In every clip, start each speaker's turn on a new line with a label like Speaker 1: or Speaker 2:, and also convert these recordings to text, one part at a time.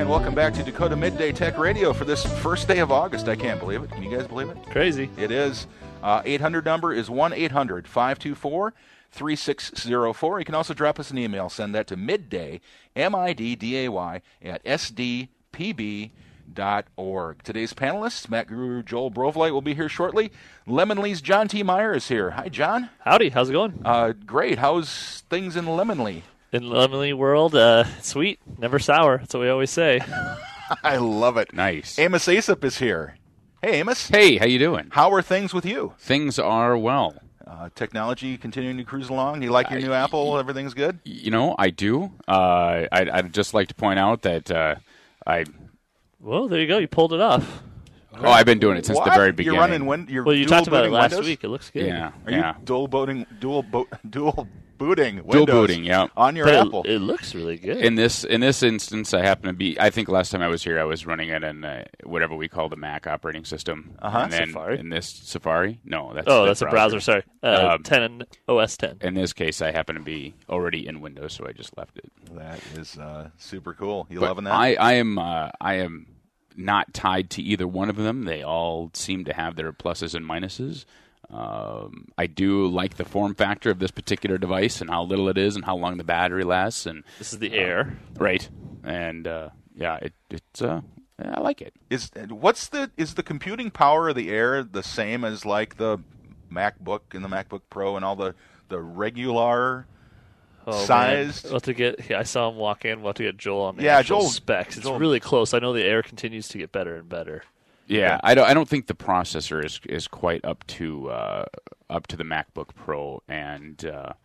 Speaker 1: And welcome back to Dakota Midday Tech Radio for this first day of August. I can't believe it. Can you guys believe it?
Speaker 2: Crazy.
Speaker 1: It is. 800 number is 1-800-524-3604. You can also drop us an email. Send that to midday, midday, at sdpb.org. Today's panelists, Mac Guru Joel Brovlight, will be here shortly. Lemonly's John T. Meyer is here. Hi, John.
Speaker 2: Howdy. How's it going?
Speaker 1: Great. How's things in Lemonly?
Speaker 2: In Lemonly world, sweet, never sour. That's what we always say.
Speaker 1: I love it.
Speaker 3: Nice.
Speaker 1: Amos Aesop is here. Hey, Amos.
Speaker 3: Hey, how you doing?
Speaker 1: How are things with you?
Speaker 3: Things are well.
Speaker 1: Technology continuing to cruise along. Do you like your new Apple? Everything's good?
Speaker 3: You know, I do. I'd just like to point out that
Speaker 2: Well, there you go. You pulled it off.
Speaker 3: Oh, I've been doing it since the very beginning.
Speaker 1: You're running
Speaker 2: you talked about it last
Speaker 1: Windows?
Speaker 2: week. It looks good.
Speaker 3: Yeah.
Speaker 1: Are you dual booting Windows
Speaker 3: Dual booting, yeah.
Speaker 1: on your
Speaker 2: But
Speaker 1: Apple?
Speaker 2: it looks really good.
Speaker 3: In this instance, I happen to be. I think last time I was here, I was running it in whatever we call the Mac operating system. And then
Speaker 2: Safari.
Speaker 3: in this Safari, no, that's
Speaker 2: that's a browser. Sorry, 10 OS 10.
Speaker 3: In this case, I happen to be already in Windows, so I just left it.
Speaker 1: That is super cool. You
Speaker 3: But
Speaker 1: loving that?
Speaker 3: I am not tied to either one of them. They all seem to have their pluses and minuses. I do like the form factor of this particular device and how little it is and how long the battery lasts. And
Speaker 2: This is the Air.
Speaker 3: right, and I like it.
Speaker 1: Is the computing power of the Air the same as like the MacBook and the MacBook Pro and all the regular sized?
Speaker 2: Man. We'll have to get. I saw him walk in. We'll have to get Joel on the
Speaker 1: Yeah,
Speaker 2: actual
Speaker 1: Joel-
Speaker 2: specs. It's
Speaker 1: Joel-
Speaker 2: really close. I know the Air continues to get better and better.
Speaker 3: Yeah, I don't think the processor is quite up to the MacBook Pro. And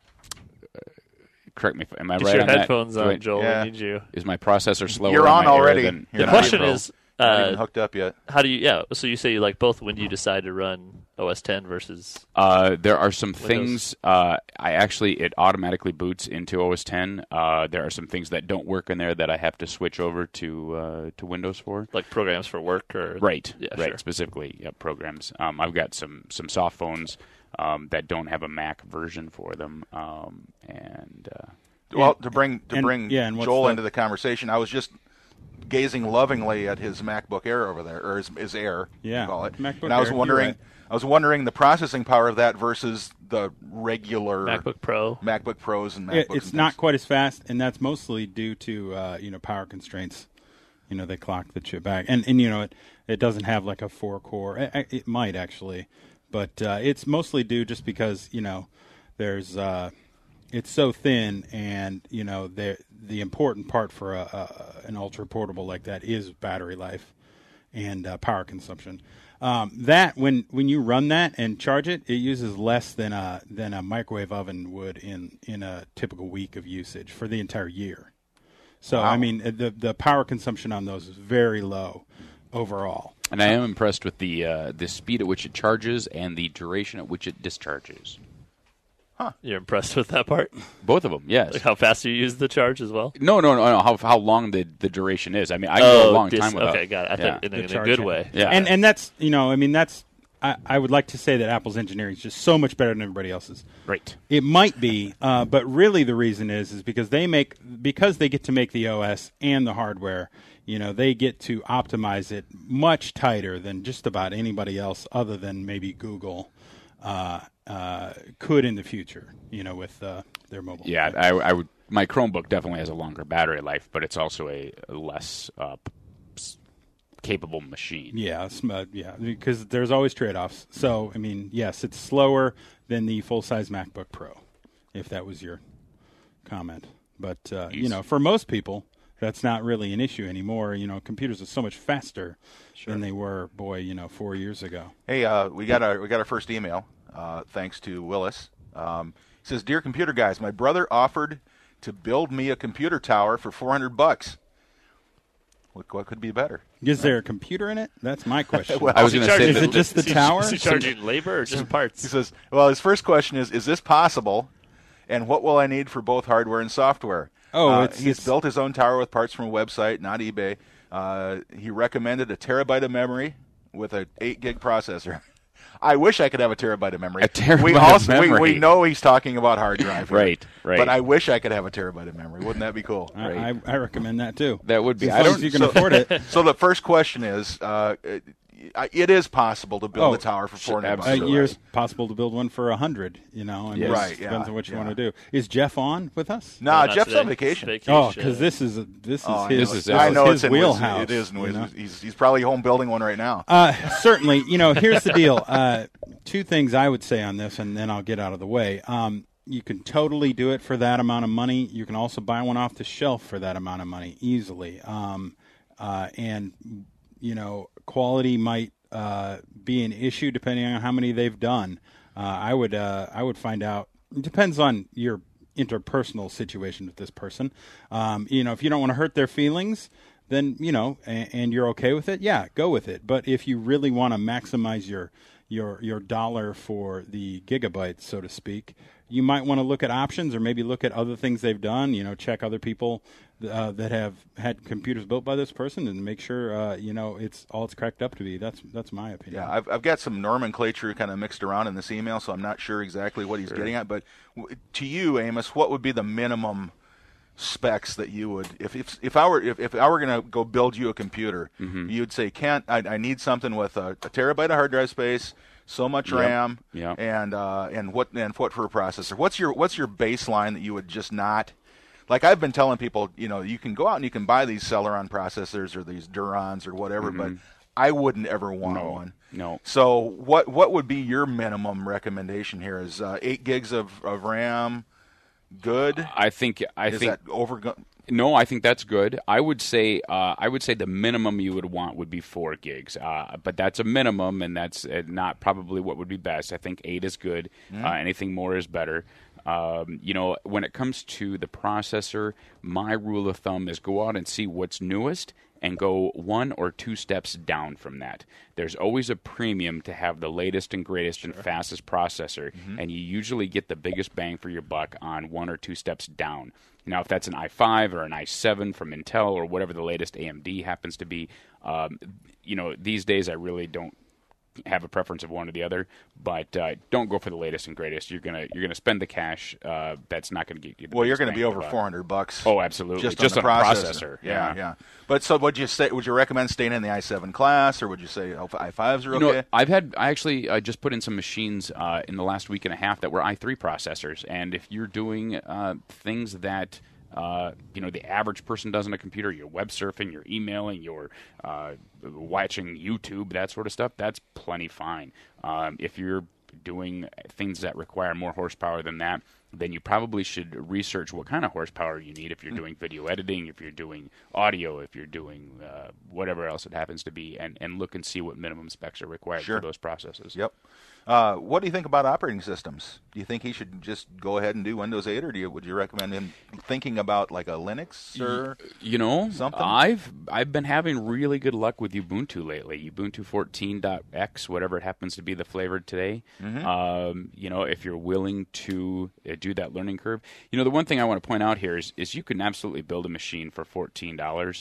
Speaker 3: correct me, am I
Speaker 2: Get
Speaker 3: right
Speaker 2: your
Speaker 3: on that?
Speaker 2: headphones on, Joel.
Speaker 1: Yeah.
Speaker 2: We need you.
Speaker 3: Is my processor slower?
Speaker 1: You're on
Speaker 3: my Air
Speaker 1: already.
Speaker 3: than-
Speaker 1: You're
Speaker 2: The
Speaker 1: not
Speaker 2: question
Speaker 1: Pro.
Speaker 2: is,
Speaker 1: Not even hooked up yet.
Speaker 2: how do you? Yeah. So you say you like both. When do you decide to run OS 10 versus?
Speaker 3: There are some
Speaker 2: Windows.
Speaker 3: things. It automatically boots into OS 10. There are some things that don't work in there that I have to switch over to Windows for.
Speaker 2: Like programs for work or
Speaker 3: Right,
Speaker 2: Yeah,
Speaker 3: right.
Speaker 2: sure.
Speaker 3: Specifically, programs. I've got some soft phones that don't have a Mac version for them,
Speaker 1: Well, to bring
Speaker 4: and what's
Speaker 1: Joel
Speaker 4: the-
Speaker 1: into the conversation, I was just gazing lovingly at his MacBook Air over there, or his Air,
Speaker 4: Yeah,
Speaker 1: you call it.
Speaker 4: MacBook
Speaker 1: and I was
Speaker 4: Air, you're
Speaker 1: wondering,
Speaker 4: right.
Speaker 1: the processing power of that versus the regular
Speaker 2: MacBook Pro.
Speaker 1: MacBook Pros and MacBooks.
Speaker 4: It's
Speaker 1: and
Speaker 4: not
Speaker 1: things.
Speaker 4: quite as fast, and that's mostly due to power constraints. They clock the chip back, and it doesn't have like a 4-core. It might actually, but it's mostly due just because there's it's so thin, and the important part for an ultra portable like that is battery life and power consumption. That when you run that and charge it, it uses less than a microwave oven would in a typical week of usage for the entire year. So
Speaker 1: Wow.
Speaker 4: I mean, the power consumption on those is very low overall.
Speaker 3: and I am impressed with the speed at which it charges and the duration at which it discharges.
Speaker 2: You're impressed with that part?
Speaker 3: Both of them, yes.
Speaker 2: Like how fast you use the charge as well?
Speaker 3: No. How long the duration is? I mean, I can go a long time without.
Speaker 2: Okay, got it. I thought in a good
Speaker 4: charging.
Speaker 2: way.
Speaker 3: Yeah.
Speaker 4: And that's that's I would like to say that Apple's engineering is just so much better than everybody else's.
Speaker 3: Right.
Speaker 4: It might be, but really the reason is because they get to make the OS and the hardware. They get to optimize it much tighter than just about anybody else, other than maybe Google could in the future. With their mobile.
Speaker 3: Yeah, I would. My Chromebook definitely has a longer battery life, but it's also a less capable machine.
Speaker 4: Yeah, because there's always trade-offs. So, I mean, yes, it's slower than the full-size MacBook Pro, if that was your comment. But, for most people, that's not really an issue anymore. Computers are so much faster than they were, 4 years ago.
Speaker 1: Hey, we got our first email, thanks to Willis. It says, "Dear computer guys, my brother offered to build me a computer tower for $400. What could be better?
Speaker 4: Is there a computer in it? That's my question.
Speaker 1: Well,
Speaker 3: I was going to say
Speaker 4: Is it just the tower?
Speaker 2: Is he charging labor or just
Speaker 1: He
Speaker 2: parts?
Speaker 1: says, well, his first question is this possible? And what will I need for both hardware and software? He's built his own tower with parts from a website, not eBay. He recommended a terabyte of memory with an 8 gig processor. I wish I could have a terabyte of memory.
Speaker 3: A terabyte
Speaker 1: we
Speaker 3: of
Speaker 1: also,
Speaker 3: memory.
Speaker 1: We know he's talking about hard drive. Here,
Speaker 3: Right.
Speaker 1: But I wish I could have a terabyte of memory. Wouldn't that be cool?
Speaker 4: I recommend that too.
Speaker 3: That would be.
Speaker 4: As long as you can afford it.
Speaker 1: So the first question is, it is possible to build a tower for $400.
Speaker 3: absolutely.
Speaker 4: Year's possible to build one for 100. And
Speaker 3: Yes.
Speaker 4: it
Speaker 1: Right,
Speaker 4: depends on what you
Speaker 1: yeah.
Speaker 4: want to do. Is Jeff on with us?
Speaker 1: Nah,
Speaker 2: Not
Speaker 1: Jeff's
Speaker 2: today.
Speaker 1: on vacation.
Speaker 2: It's
Speaker 4: Oh, because this is
Speaker 3: This
Speaker 4: his,
Speaker 3: is
Speaker 1: I know
Speaker 4: his
Speaker 1: it's in
Speaker 4: wheelhouse.
Speaker 1: It is in
Speaker 4: you know?
Speaker 1: He's probably home building one right now.
Speaker 4: Certainly. Here's the deal. Two things I would say on this, and then I'll get out of the way. You can totally do it for that amount of money. You can also buy one off the shelf for that amount of money easily. And quality might be an issue depending on how many they've done. I would find out. It depends on your interpersonal situation with this person. If you don't want to hurt their feelings, then and you're okay with it, yeah, go with it. But if you really want to maximize your dollar for the gigabytes, so to speak, you might want to look at options, or maybe look at other things they've done. Check other people that have had computers built by this person, and make sure it's all it's cracked up to be. That's my opinion.
Speaker 1: Yeah, I've got some nomenclature kind of mixed around in this email, so I'm not sure exactly what he's getting at. But to you, Amos, what would be the minimum specs that you would, if I were going to go build you a computer, you'd say, I need something with a terabyte of hard drive space, so much RAM, and what for a processor? What's your baseline that you would just not? Like I've been telling people, you can go out and you can buy these Celeron processors or these Durons or whatever, but I wouldn't ever want one.
Speaker 3: No.
Speaker 1: So what would be your minimum recommendation here? Is 8 gigs of RAM good?
Speaker 3: I think
Speaker 1: that over?
Speaker 3: No, I think that's good. I would say the minimum you would want would be 4 gigs, but that's a minimum, and that's not probably what would be best. I think 8 is good. Anything more is better. When it comes to the processor, my rule of thumb is go out and see what's newest and go 1 or 2 steps down from that. There's always a premium to have the latest and greatest and fastest processor, and you usually get the biggest bang for your buck on 1 or 2 steps down. Now, if that's an i5 or an i7 from Intel or whatever the latest AMD happens to be, these days I really don't have a preference of one or the other, but don't go for the latest and greatest. You're gonna spend the cash. That's not going to get you.
Speaker 1: Well, you're going to be over $400.
Speaker 3: Oh, absolutely.
Speaker 1: Just on
Speaker 3: a processor.
Speaker 1: Yeah. But so, would you recommend staying in the i7 class, or would you say i5s are okay?
Speaker 3: I just put in some machines in the last week and a half that were i3 processors, and if you're doing things that the average person does on a computer, you're web surfing, you're emailing, you're watching YouTube, that sort of stuff, that's plenty fine. If you're doing things that require more horsepower than that, then you probably should research what kind of horsepower you need if you're doing video editing, if you're doing audio, if you're doing whatever else it happens to be, and look and see what minimum specs are required for those processes.
Speaker 1: Yep. What do you think about operating systems? Do you think he should just go ahead and do Windows 8, or would you recommend him thinking about like a Linux or something?
Speaker 3: I've been having really good luck with Ubuntu lately. Ubuntu 14.x, whatever it happens to be the flavor today. If you're willing to do that learning curve. The one thing I want to point out here is you can absolutely build a machine for $400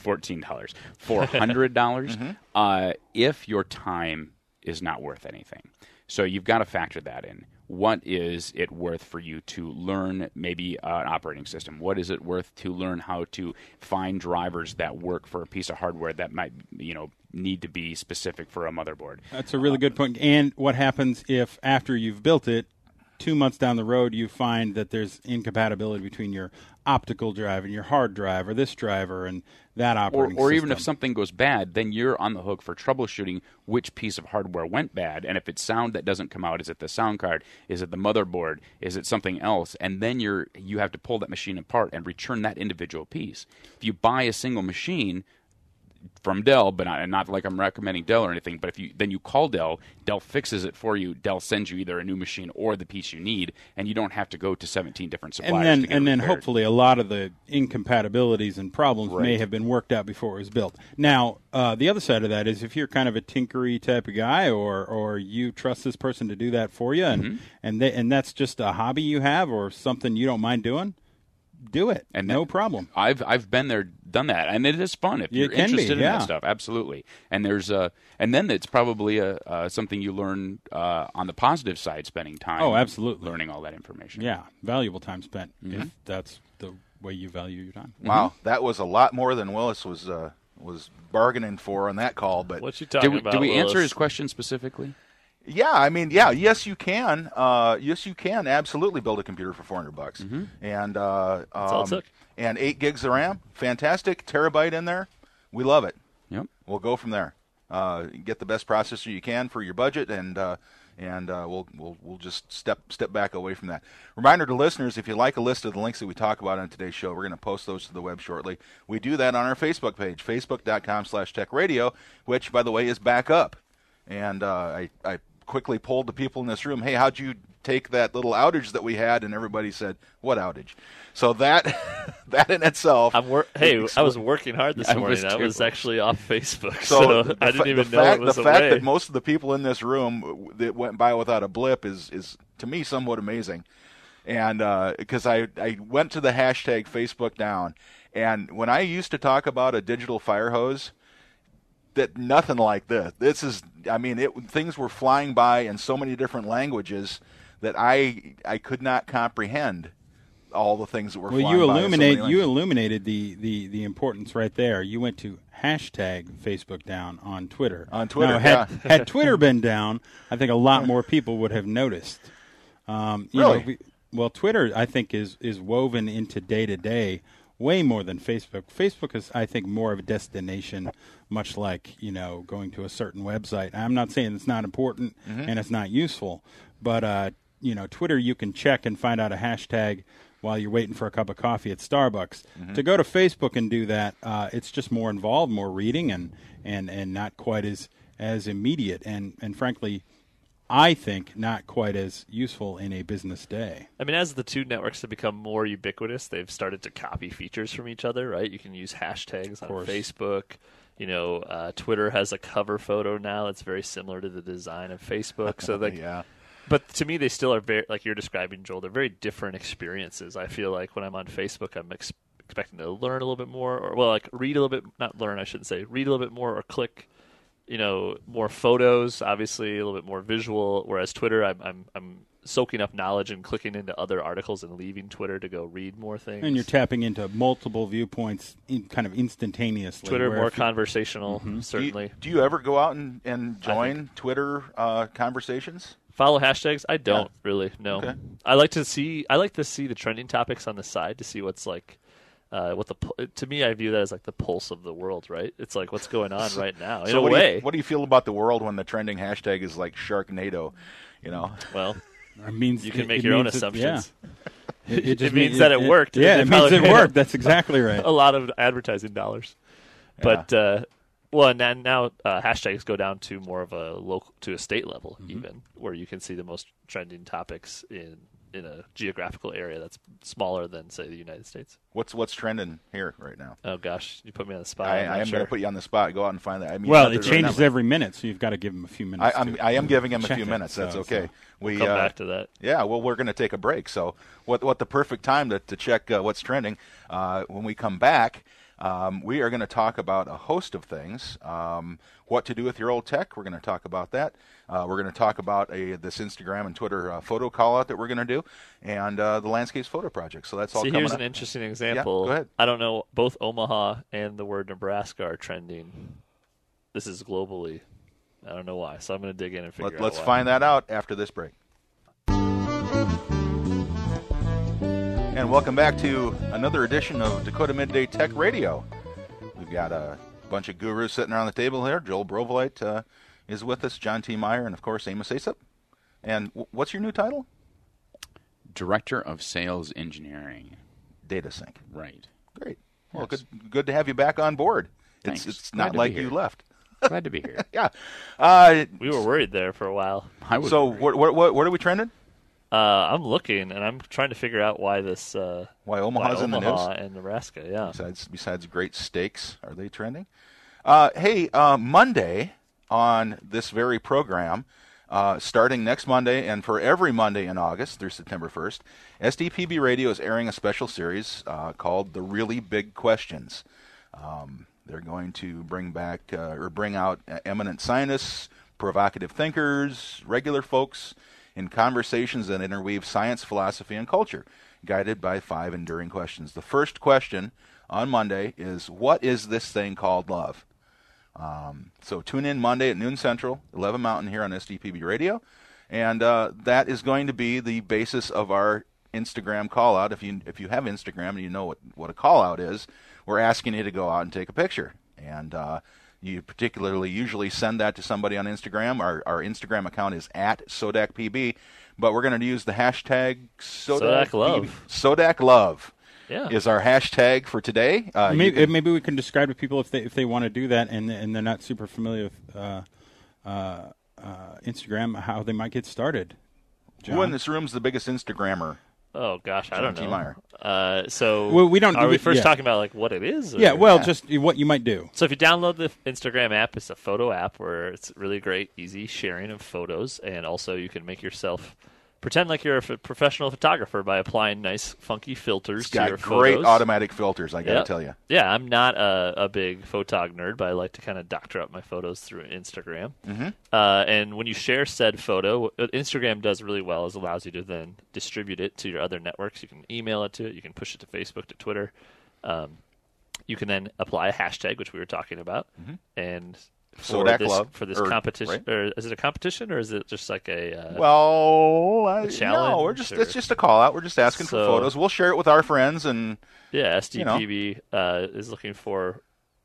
Speaker 3: if your time is not worth anything. So you've got to factor that in. What is it worth for you to learn maybe an operating system? What is it worth to learn how to find drivers that work for a piece of hardware that might, need to be specific for a motherboard?
Speaker 4: That's a really good point. And what happens if after you've built it, 2 months down the road, you find that there's incompatibility between your optical drive and your hard drive, or this driver and that operating system.
Speaker 3: Or even if something goes bad, then you're on the hook for troubleshooting which piece of hardware went bad. And if it's sound that doesn't come out, is it the sound card? Is it the motherboard? Is it something else? And then you have to pull that machine apart and return that individual piece. If you buy a single machine from Dell, but not like I'm recommending Dell or anything, but then you call Dell fixes it for you, Dell sends you either a new machine or the piece you need, and you don't have to go to 17 different suppliers to get
Speaker 4: and then
Speaker 3: repaired.
Speaker 4: hopefully a lot of the incompatibilities and problems may have been worked out before it was built. Now, the other side of that is if you're kind of a tinkery type of guy, or you trust this person to do that for you, and that's just a hobby you have or something you don't mind doing, do it.
Speaker 3: And
Speaker 4: no problem.
Speaker 3: I've been there, done that, and it is fun if you're interested in that stuff. Absolutely. And there's and then it's probably something you learn on the positive side, spending time.
Speaker 4: Oh, absolutely.
Speaker 3: Learning all that information.
Speaker 4: Yeah, valuable time spent if that's the way you value your time.
Speaker 1: Wow, that was a lot more than Willis was bargaining for on that call. But
Speaker 2: what you talking about?
Speaker 3: Did we answer
Speaker 2: Willis?
Speaker 3: his question specifically?
Speaker 1: yeah, I mean, yeah, yes, you can. Yes, you can absolutely build a computer for $400, and
Speaker 2: all it took.
Speaker 1: and 8 gigs of RAM, fantastic, terabyte in there. We love it.
Speaker 3: Yep.
Speaker 1: We'll go from there. Get the best processor you can for your budget, and we'll just step back away from that. Reminder to listeners: if you like a list of the links that we talk about on today's show, we're going to post those to the web shortly. We do that on our Facebook page, facebook.com/techradio, which, by the way, is back up. And I quickly polled the people in this room, hey, how'd you take that little outage that we had? And everybody said, what outage? So that in itself.
Speaker 2: I was working hard this morning. I was actually off Facebook,
Speaker 1: so
Speaker 2: I didn't even know it was
Speaker 1: the
Speaker 2: away.
Speaker 1: fact that most of the people in this room that went by without a blip is to me somewhat amazing. And because I went to the hashtag Facebook down, and when I used to talk about a digital fire hose, that nothing like this. This is, I mean, things were flying by in so many different languages that I could not comprehend all the things that were flying by.
Speaker 4: Well, you illuminated the importance right there. You went to hashtag Facebook down on Twitter.
Speaker 1: On Twitter,
Speaker 4: now, had Twitter been down, I think a lot more people would have noticed.
Speaker 1: Really?
Speaker 4: Well, Twitter, I think, is woven into day-to-day way more than Facebook. Facebook is, I think, more of a destination, much like, going to a certain website. I'm not saying it's not important and it's not useful, but, Twitter, you can check and find out a hashtag while you're waiting for a cup of coffee at Starbucks. To go to Facebook and do that, it's just more involved, more reading, and not quite as immediate. And frankly, I think not quite as useful in a business day.
Speaker 2: I mean, as the two networks have become more ubiquitous, they've started to copy features from each other, right? You can use hashtags on Facebook. Twitter has a cover photo now that's very similar to the design of Facebook. So,
Speaker 1: yeah.
Speaker 2: But to me, they still are very, like you're describing, Joel, they're very different experiences. I feel like when I'm on Facebook, I'm expecting to learn a little bit more, or read a little bit, not learn, I shouldn't say, read a little bit more or click, more photos, obviously a little bit more visual, whereas Twitter, I'm soaking up knowledge and clicking into other articles and leaving Twitter to go read more things.
Speaker 4: And you're tapping into multiple viewpoints kind of instantaneously.
Speaker 2: Twitter more conversational, certainly.
Speaker 1: Do you ever go out and join Twitter conversations?
Speaker 2: Follow hashtags? I don't really. No.
Speaker 1: Okay.
Speaker 2: I like to see the trending topics on the side to see what's like. To me, I view that as like the pulse of the world, right? It's like what's going on right now. In a way.
Speaker 1: What do you feel about the world when the trending hashtag is like Sharknado?
Speaker 2: Well,
Speaker 4: it means
Speaker 2: you can make your own assumptions.
Speaker 4: It
Speaker 2: means that it worked.
Speaker 4: Yeah, it means it worked. That's exactly right.
Speaker 2: A lot of advertising dollars, but and then now hashtags go down to more of a state level, even where you can see the most trending topics in a geographical area that's smaller than, say, the United States.
Speaker 1: What's trending here right now?
Speaker 2: Oh gosh, you put me on the spot.
Speaker 1: I am going to put you on the spot. Go out and find that. I mean,
Speaker 4: well, it changes every minute, so you've got to give him a few minutes.
Speaker 1: I am giving him a few minutes. That's okay.
Speaker 2: We'll come back to that.
Speaker 1: Yeah, well, we're going to take a break. So, what the perfect time to check what's trending? When we come back, we are going to talk about a host of things. What to do with your old tech? We're going to talk about that. We're going to talk about this Instagram and Twitter photo call out that we're going to do, and the Landscapes Photo Project. So that's all coming
Speaker 2: here's
Speaker 1: up.
Speaker 2: An interesting example.
Speaker 1: Yeah, go ahead.
Speaker 2: I don't know. Both Omaha and the word Nebraska are trending. This is globally. I don't know why. So I'm going to dig in and figure out
Speaker 1: Let's
Speaker 2: why.
Speaker 1: find that out after this break. And welcome back to another edition of Dakota Midday Tech Radio. We've got a bunch of gurus sitting around the table here. Joel Brovelite is with us, John T. Meyer, and, of course, Amos Aesop. And what's your new title?
Speaker 3: Director of Sales Engineering.
Speaker 1: DataSync.
Speaker 3: Right.
Speaker 1: Great. Well,
Speaker 3: Yes.
Speaker 1: good to have you back on board.
Speaker 3: Thanks.
Speaker 1: It's
Speaker 3: Glad
Speaker 1: not
Speaker 3: to
Speaker 1: like
Speaker 3: be here.
Speaker 1: you left.
Speaker 3: Glad to be here.
Speaker 1: Yeah.
Speaker 2: We were worried there for a while.
Speaker 3: I was
Speaker 1: So
Speaker 3: worried.
Speaker 1: what are we trending?
Speaker 2: I'm looking, and I'm trying to figure out why this.
Speaker 1: Why Omaha's in the news?
Speaker 2: Omaha and Nebraska, yeah.
Speaker 1: Besides great steaks, are they trending? Hey, Monday on this very program, starting next Monday and for every Monday in August through September 1st, SDPB Radio is airing a special series called The Really Big Questions. They're going to bring out eminent scientists, provocative thinkers, regular folks in conversations that interweave science, philosophy, and culture, guided by 5 enduring questions. The first question on Monday is, what is this thing called love? So tune in Monday at noon Central, 11 Mountain here on SDPB Radio, and that is going to be the basis of our Instagram call out. If you have Instagram and you know what a call out is, we're asking you to go out and take a picture, and you particularly usually send that to somebody on Instagram. Our Instagram account is at SodacPB, but we're going to use the hashtag
Speaker 2: SodacLove.
Speaker 1: SodacLove.
Speaker 2: Yeah.
Speaker 1: Is our hashtag for today.
Speaker 4: Maybe we can describe to people if they want to do that and they're not super familiar with Instagram, how they might get started. John?
Speaker 1: Who in this room is the biggest Instagrammer?
Speaker 2: Oh gosh, I don't know.
Speaker 1: T. Meyer.
Speaker 2: So
Speaker 4: we don't.
Speaker 2: Are we first talking about like what it is? Or?
Speaker 4: Yeah. Well, just what you might do.
Speaker 2: So if you download the Instagram app, it's a photo app where it's really great, easy sharing of photos, and also you can make yourself pretend like you're a professional photographer by applying nice, funky filters to your photos.
Speaker 1: Great automatic filters, I got to tell you.
Speaker 2: Yeah, I'm not a big photog nerd, but I like to kind of doctor up my photos through Instagram.
Speaker 1: Mm-hmm.
Speaker 2: And when you share said photo, what Instagram does really well is allows you to then distribute it to your other networks. You can email it to it. You can push it to Facebook, to Twitter. You can then apply a hashtag, which we were talking about, and for this competition, right? Or is it a competition, or is it just like a challenge?
Speaker 1: No, it's just a call out. We're just asking for photos. We'll share it with our friends, and
Speaker 2: SDPB is looking for.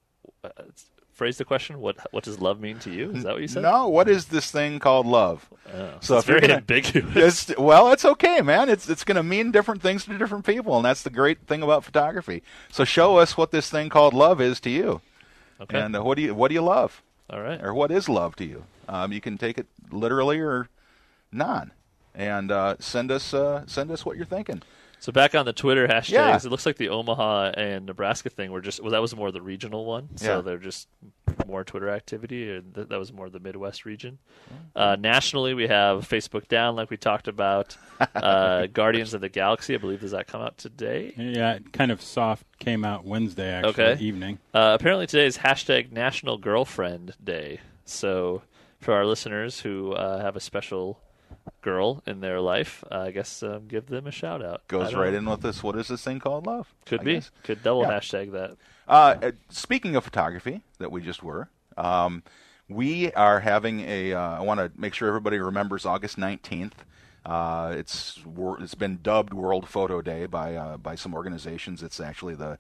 Speaker 2: Phrase the question. What does love mean to you? Is that what you said?
Speaker 1: No. What is this thing called love?
Speaker 2: So it's very ambiguous.
Speaker 1: It's okay, man. It's going to mean different things to different people, and that's the great thing about photography. So show us what this thing called love is to you. Okay. And what do you love?
Speaker 2: All right.
Speaker 1: Or what is love to you? You can take it literally or non, and send us what you're thinking.
Speaker 2: So back on the Twitter hashtags, it looks like the Omaha and Nebraska thing that was more the regional one. So they're just more Twitter activity, and that was more the Midwest region. Nationally, we have Facebook Down, like we talked about. Guardians of the Galaxy, I believe, does that come out today?
Speaker 4: Yeah, it kind of soft came out Wednesday, actually, evening.
Speaker 2: Apparently today is hashtag National Girlfriend Day. So for our listeners who have a special girl in their life, I guess give them a shout out.
Speaker 1: Goes right in with this. What is this thing called love?
Speaker 2: Could be. Could double hashtag that.
Speaker 1: Speaking of photography, that we just were, we are having I want to make sure everybody remembers August 19th. It's been dubbed World Photo Day by some organizations. It's actually the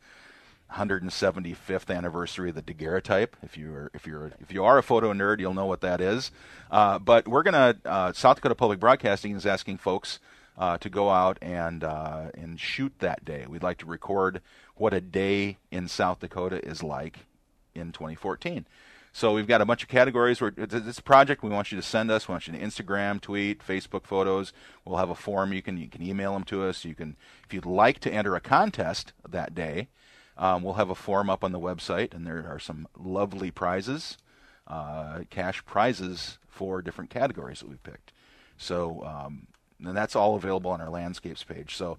Speaker 1: 175th anniversary of the daguerreotype. If you are a photo nerd, you'll know what that is. But we're gonna South Dakota Public Broadcasting is asking folks to go out and shoot that day. We'd like to record what a day in South Dakota is like in 2014. So we've got a bunch of categories. It's a project we want you to send us. We want you to Instagram, tweet, Facebook photos. We'll have a form. You can email them to us. You can, if you'd like to enter a contest that day. We'll have a form up on the website, and there are some lovely prizes, cash prizes for different categories that we've picked. So, and that's all available on our landscapes page. So,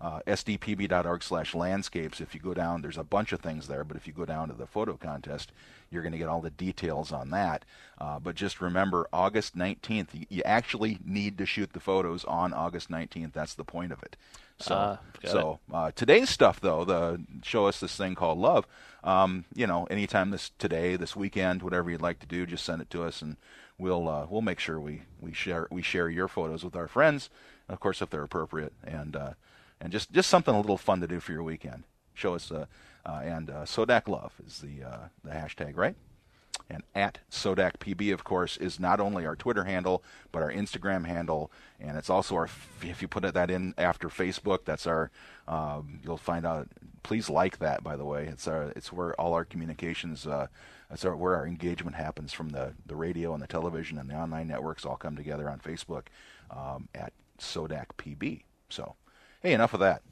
Speaker 1: sdpb.org/landscapes. If you go down, there's a bunch of things there, but if you go down to the photo contest, you're going to get all the details on that. But just remember, August 19th, you actually need to shoot the photos on August 19th. That's the point of it. So today's stuff, though, show us this thing called love. Anytime this weekend, whatever you'd like to do, just send it to us, and we'll make sure we share your photos with our friends, of course, if they're appropriate, and just something a little fun to do for your weekend. Show us, and Sodak Love is the hashtag, right? And at SodacPB, of course, is not only our Twitter handle, but our Instagram handle, and it's also if you put that in after Facebook, that's our, you'll find out, please like that, by the way. It's where all our communications, where our engagement happens from the radio and the television and the online networks all come together on Facebook at SodacPB. So, hey, enough of that.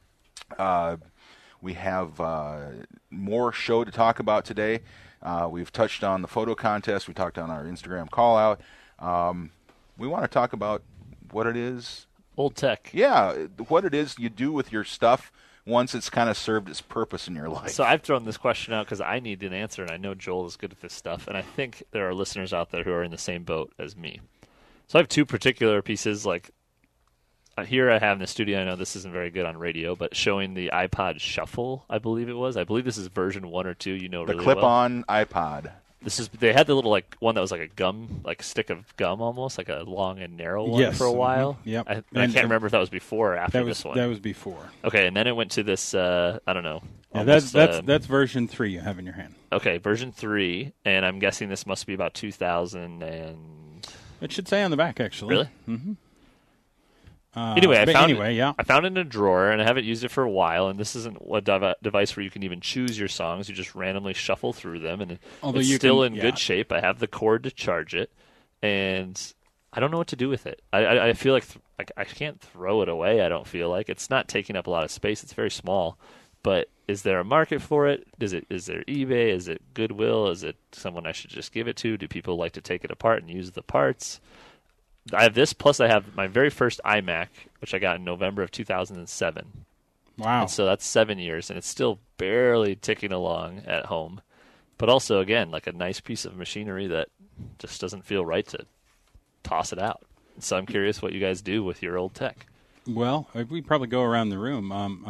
Speaker 1: We have more show to talk about today. We've touched on the photo contest. We talked on our Instagram call out. we want to talk about what it is.
Speaker 2: Old tech.
Speaker 1: Yeah, what it is you do with your stuff once it's kind of served its purpose in your life.
Speaker 2: So I've thrown this question out because I need an answer, and I know Joel is good at this stuff, and I think there are listeners out there who are in the same boat as me. So I have two particular pieces. Like here I have in the studio, I know this isn't very good on radio, but showing the iPod Shuffle, I believe it was. I believe this is version 1 or 2. You know,
Speaker 1: the
Speaker 2: really
Speaker 1: clip-on iPod.
Speaker 2: They had the little one that was like a gum, like a stick of gum almost, like a long and narrow one
Speaker 4: Yes.
Speaker 2: for a while.
Speaker 4: Mm-hmm. Yep.
Speaker 2: I can't remember if that was before or after this one.
Speaker 4: That was before.
Speaker 2: Okay, and then it went to this. I don't know.
Speaker 4: Yeah,
Speaker 2: almost,
Speaker 4: that's version 3 you have in your hand.
Speaker 2: Okay, version 3, and I'm guessing this must be about 2000 and.
Speaker 4: It should say on the back, actually.
Speaker 2: Really?
Speaker 4: Mm-hmm.
Speaker 2: Anyway, I found it in a drawer, and I haven't used it for a while. And this isn't a device where you can even choose your songs; you just randomly shuffle through them, and it's still in good shape. I have the cord to charge it, and I don't know what to do with it. I feel like I can't throw it away. I don't feel like it's not taking up a lot of space. It's very small, but is there a market for it? Is there eBay? Is it Goodwill? Is it someone I should just give it to? Do people like to take it apart and use the parts? I have this, plus I have my very first iMac, which I got in November of 2007.
Speaker 4: Wow.
Speaker 2: And so that's 7 years, and it's still barely ticking along at home. But also, again, like a nice piece of machinery that just doesn't feel right to toss it out. So I'm curious what you guys do with your old tech.
Speaker 4: Well, we probably go around the room.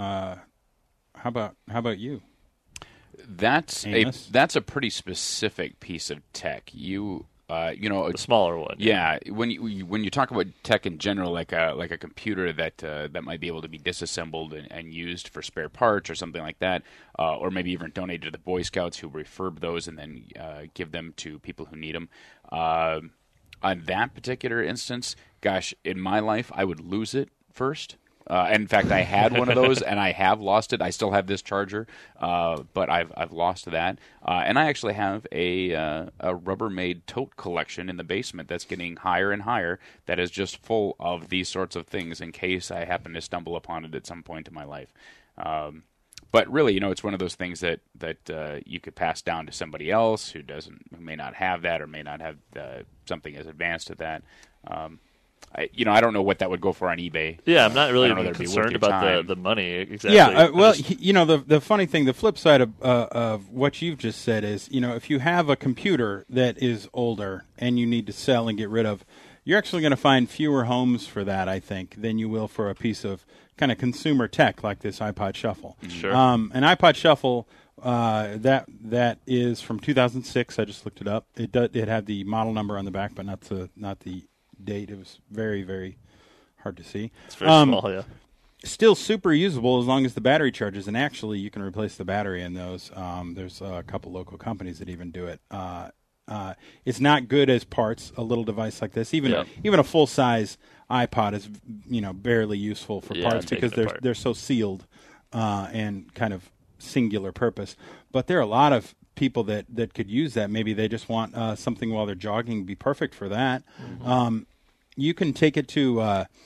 Speaker 4: How about you?
Speaker 3: That's
Speaker 4: Amos?
Speaker 3: a pretty specific piece of tech.
Speaker 2: The smaller one.
Speaker 3: Yeah, when you talk about tech in general, like a computer that might be able to be disassembled and used for spare parts or something like that, or maybe even donated to the Boy Scouts who refurb those and then give them to people who need them. On that particular instance, gosh, in my life, I would lose it first. In fact, I had one of those, and I have lost it. I still have this charger, but I've lost that. And I actually have a Rubbermaid tote collection in the basement that's getting higher and higher. That is just full of these sorts of things in case I happen to stumble upon it at some point in my life. But really, it's one of those things that you could pass down to somebody else who may not have that or may not have something as advanced as that. I don't know what that would go for on eBay.
Speaker 2: Yeah, I'm not really concerned about the money exactly.
Speaker 4: Yeah, the funny thing, the flip side of what you've just said is, if you have a computer that is older and you need to sell and get rid of, you're actually going to find fewer homes for that, I think, than you will for a piece of kind of consumer tech like this iPod Shuffle.
Speaker 2: Sure.
Speaker 4: An iPod Shuffle that is from 2006. I just looked it up. It had the model number on the back, but not the date. It was very, very hard to see.
Speaker 2: It's very small, yeah.
Speaker 4: Still super usable as long as the battery charges, and actually you can replace the battery in those. There's a couple local companies that even do it. It's not good as parts, a little device like this. Even a full-size iPod is barely useful for parts because they're so sealed and kind of singular purpose. But there are a lot of people that could use that. Maybe they just want something while they're jogging, be perfect for that. Mm-hmm. You can take it to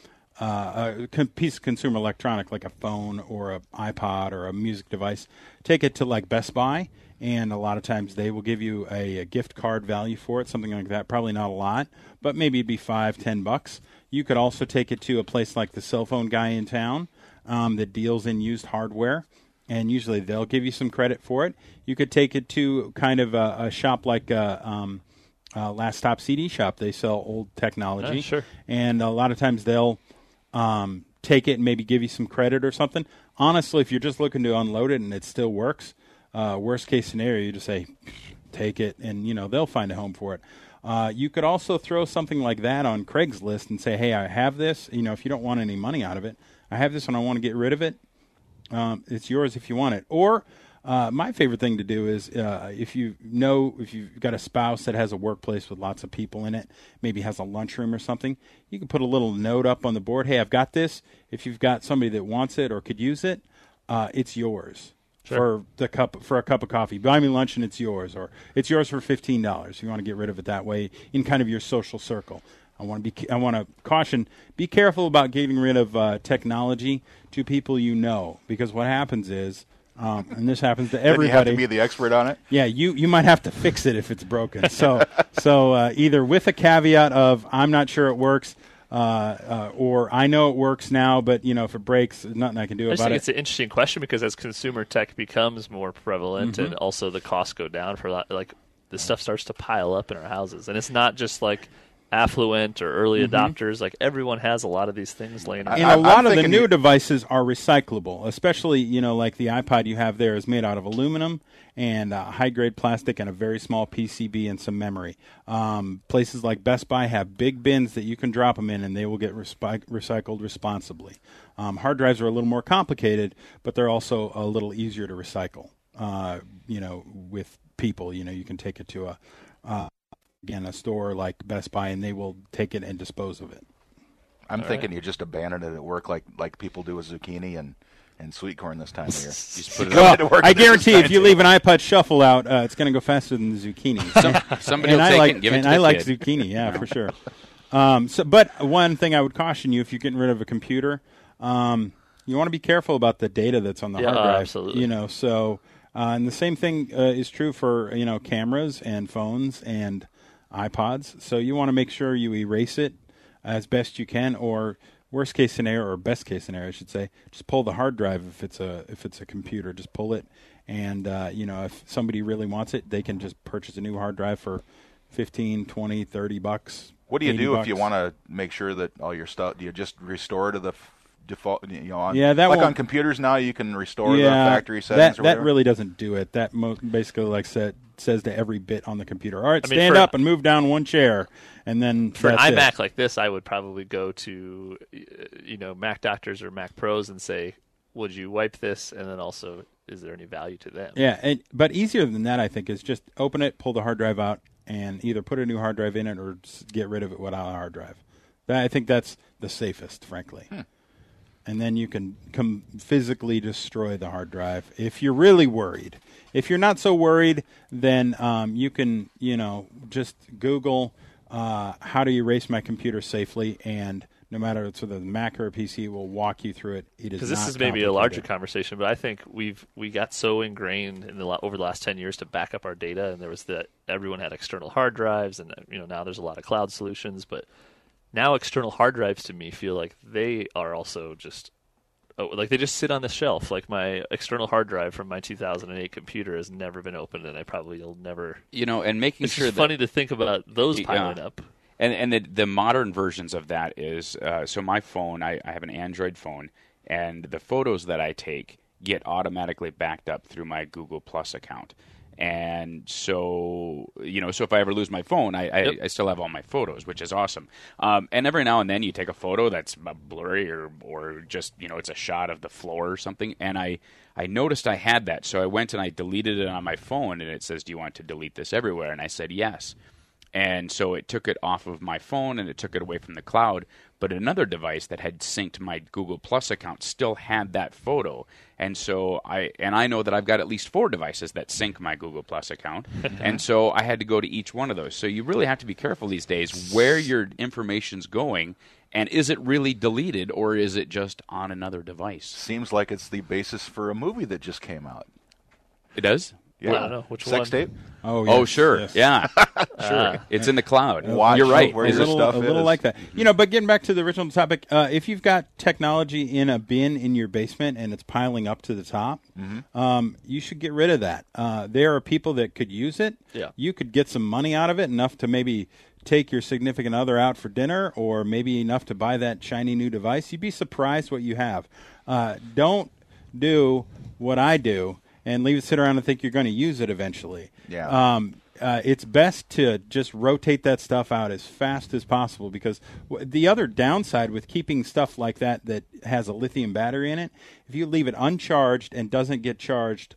Speaker 4: a piece of consumer electronic like a phone or an iPod or a music device. Take it to like Best Buy, and a lot of times they will give you a gift card value for it, something like that. Probably not a lot, but maybe it'd be $5-10. You could also take it to a place like the Cell Phone Guy in town that deals in used hardware, and usually they'll give you some credit for it. You could take it to kind of a shop like Last Stop CD Shop. They sell old technology,
Speaker 2: sure.
Speaker 4: And a lot of times they'll take it and maybe give you some credit or something. Honestly, if you're just looking to unload it and it still works, worst case scenario, you just say, take it, and they'll find a home for it. You could also throw something like that on Craigslist and say, hey, I have this. If you don't want any money out of it, I have this and I want to get rid of it. It's yours if you want it. Or my favorite thing to do is if you've got a spouse that has a workplace with lots of people in it, maybe has a lunchroom or something, you can put a little note up on the board. Hey, I've got this. If you've got somebody that wants it or could use it, it's yours. Sure. For a cup of coffee. Buy me lunch and it's yours, or it's yours for $15. You want to get rid of it that way in kind of your social circle. I want to caution: be careful about getting rid of technology to people because what happens is And this happens to
Speaker 1: Then you have
Speaker 4: everybody.
Speaker 1: to be the expert on it.
Speaker 4: Yeah, you might have to fix it if it's broken. So either with a caveat of I'm not sure it works, or I know it works now, but if it breaks, there's nothing I can do
Speaker 2: I just
Speaker 4: about
Speaker 2: think
Speaker 4: it.
Speaker 2: it's an interesting question because as consumer tech becomes more prevalent and also the costs go down for that, like this stuff starts to pile up in our houses, and it's not just like affluent or early adopters. Like everyone has a lot of these things laying around.
Speaker 4: And a lot of the
Speaker 1: thinking
Speaker 4: new devices are recyclable, especially, like the iPod you have there is made out of aluminum and high-grade plastic and a very small PCB and some memory. Places like Best Buy have big bins that you can drop them in, and they will get recycled responsibly. Hard drives are a little more complicated, but they're also a little easier to recycle, with people. You can take it to a store like Best Buy, and they will take it and dispose of it.
Speaker 1: I'm thinking you just abandon it at work like people do with zucchini and sweet corn this time of year.
Speaker 3: Just put it
Speaker 1: Well,
Speaker 3: up.
Speaker 1: to work
Speaker 4: I
Speaker 1: at this
Speaker 4: guarantee
Speaker 1: time,
Speaker 4: if you
Speaker 1: too.
Speaker 4: leave an iPod Shuffle out, it's going to go faster than the zucchini.
Speaker 3: Somebody
Speaker 4: and
Speaker 3: will
Speaker 4: I
Speaker 3: take
Speaker 4: like,
Speaker 3: it and give it
Speaker 4: and
Speaker 3: to
Speaker 4: I
Speaker 3: the
Speaker 4: like
Speaker 3: kid.
Speaker 4: zucchini, yeah, for sure. But one thing I would caution you if you're getting rid of a computer, you want to be careful about the data that's on the hard drive.
Speaker 2: Absolutely.
Speaker 4: And the same thing is true for cameras and phones and iPods. So you want to make sure you erase it as best you can, or worst case scenario, or best case scenario, I should say, just pull the hard drive if it's a computer. Just pull it, and if somebody really wants it, they can just purchase a new hard drive for $15, $20, $30.
Speaker 1: What do you do if you
Speaker 4: $80.
Speaker 1: want to make sure that all your stuff? Do you just restore to the default? On,
Speaker 4: Yeah, that
Speaker 1: like
Speaker 4: won't-
Speaker 1: on computers now, you can restore the factory settings.
Speaker 4: that
Speaker 1: or whatever?
Speaker 4: really doesn't do it. That basically says to every bit on the computer, all right,
Speaker 2: I mean,
Speaker 4: stand
Speaker 2: for-
Speaker 4: up and move down one chair, and then
Speaker 2: For an
Speaker 4: that's
Speaker 2: iMac
Speaker 4: it.
Speaker 2: like this, I would probably go to, Mac Doctors or Mac Pros and say, would you wipe this? And then also, is there any value to them?
Speaker 4: Yeah, but easier than that, I think, is just open it, pull the hard drive out, and either put a new hard drive in it or get rid of it without a hard drive. I think that's the safest, frankly. And then you can physically destroy the hard drive if you're really worried. If you're not so worried, then you can, just Google how to erase my computer safely, and no matter it's whether the Mac or a PC, will walk you through it. It is
Speaker 2: Because this
Speaker 4: not
Speaker 2: is maybe a larger
Speaker 4: complicated.
Speaker 2: conversation, but I think we got so ingrained over the last 10 years to back up our data, and there was everyone had external hard drives, and now there's a lot of cloud solutions, but now external hard drives to me feel like they are also just they just sit on the shelf. Like my external hard drive from my 2008 computer has never been opened, and I probably will never.
Speaker 3: And making
Speaker 2: It's
Speaker 3: sure
Speaker 2: just
Speaker 3: that
Speaker 2: funny to think about those
Speaker 3: Yeah.
Speaker 2: piling up.
Speaker 3: And the modern versions of that is so my phone, I have an Android phone, and the photos that I take get automatically backed up through my Google Plus account. And so, so if I ever lose my phone, I still have all my photos, which is awesome. And every now and then you take a photo that's blurry or just, it's a shot of the floor or something. And I noticed I had that. So I went and I deleted it on my phone, and it says, do you want to delete this everywhere? And I said, yes. And so it took it off of my phone and it took it away from the cloud. But another device that had synced my Google Plus account still had that photo. And so I know that I've got at least 4 devices that sync my Google Plus account. And so I had to go to each one of those. So you really have to be careful these days where your information's going, and is it really deleted or is it just on another device?
Speaker 1: Seems like it's the basis for a movie that just came out.
Speaker 3: It does?
Speaker 1: Yeah,
Speaker 2: I don't know. Which
Speaker 1: sex
Speaker 2: one?
Speaker 1: tape.
Speaker 4: Oh,
Speaker 3: Oh,
Speaker 4: yes,
Speaker 3: sure.
Speaker 4: yes.
Speaker 3: Yeah. Sure. It's in the cloud.
Speaker 1: Watch
Speaker 3: You're right.
Speaker 1: where
Speaker 4: a
Speaker 1: your
Speaker 4: little,
Speaker 1: stuff
Speaker 4: a little
Speaker 1: is.
Speaker 4: like that. But getting back to the original topic, if you've got technology in a bin in your basement and it's piling up to the top, you should get rid of that. There are people that could use it.
Speaker 2: Yeah.
Speaker 4: You could get some money out of it, enough to maybe take your significant other out for dinner, or maybe enough to buy that shiny new device. You'd be surprised what you have. Don't do what I do and leave it sit around and think you're going to use it eventually.
Speaker 1: Yeah.
Speaker 4: It's best to just rotate that stuff out as fast as possible, because the other downside with keeping stuff like that has a lithium battery in it, if you leave it uncharged and doesn't get charged,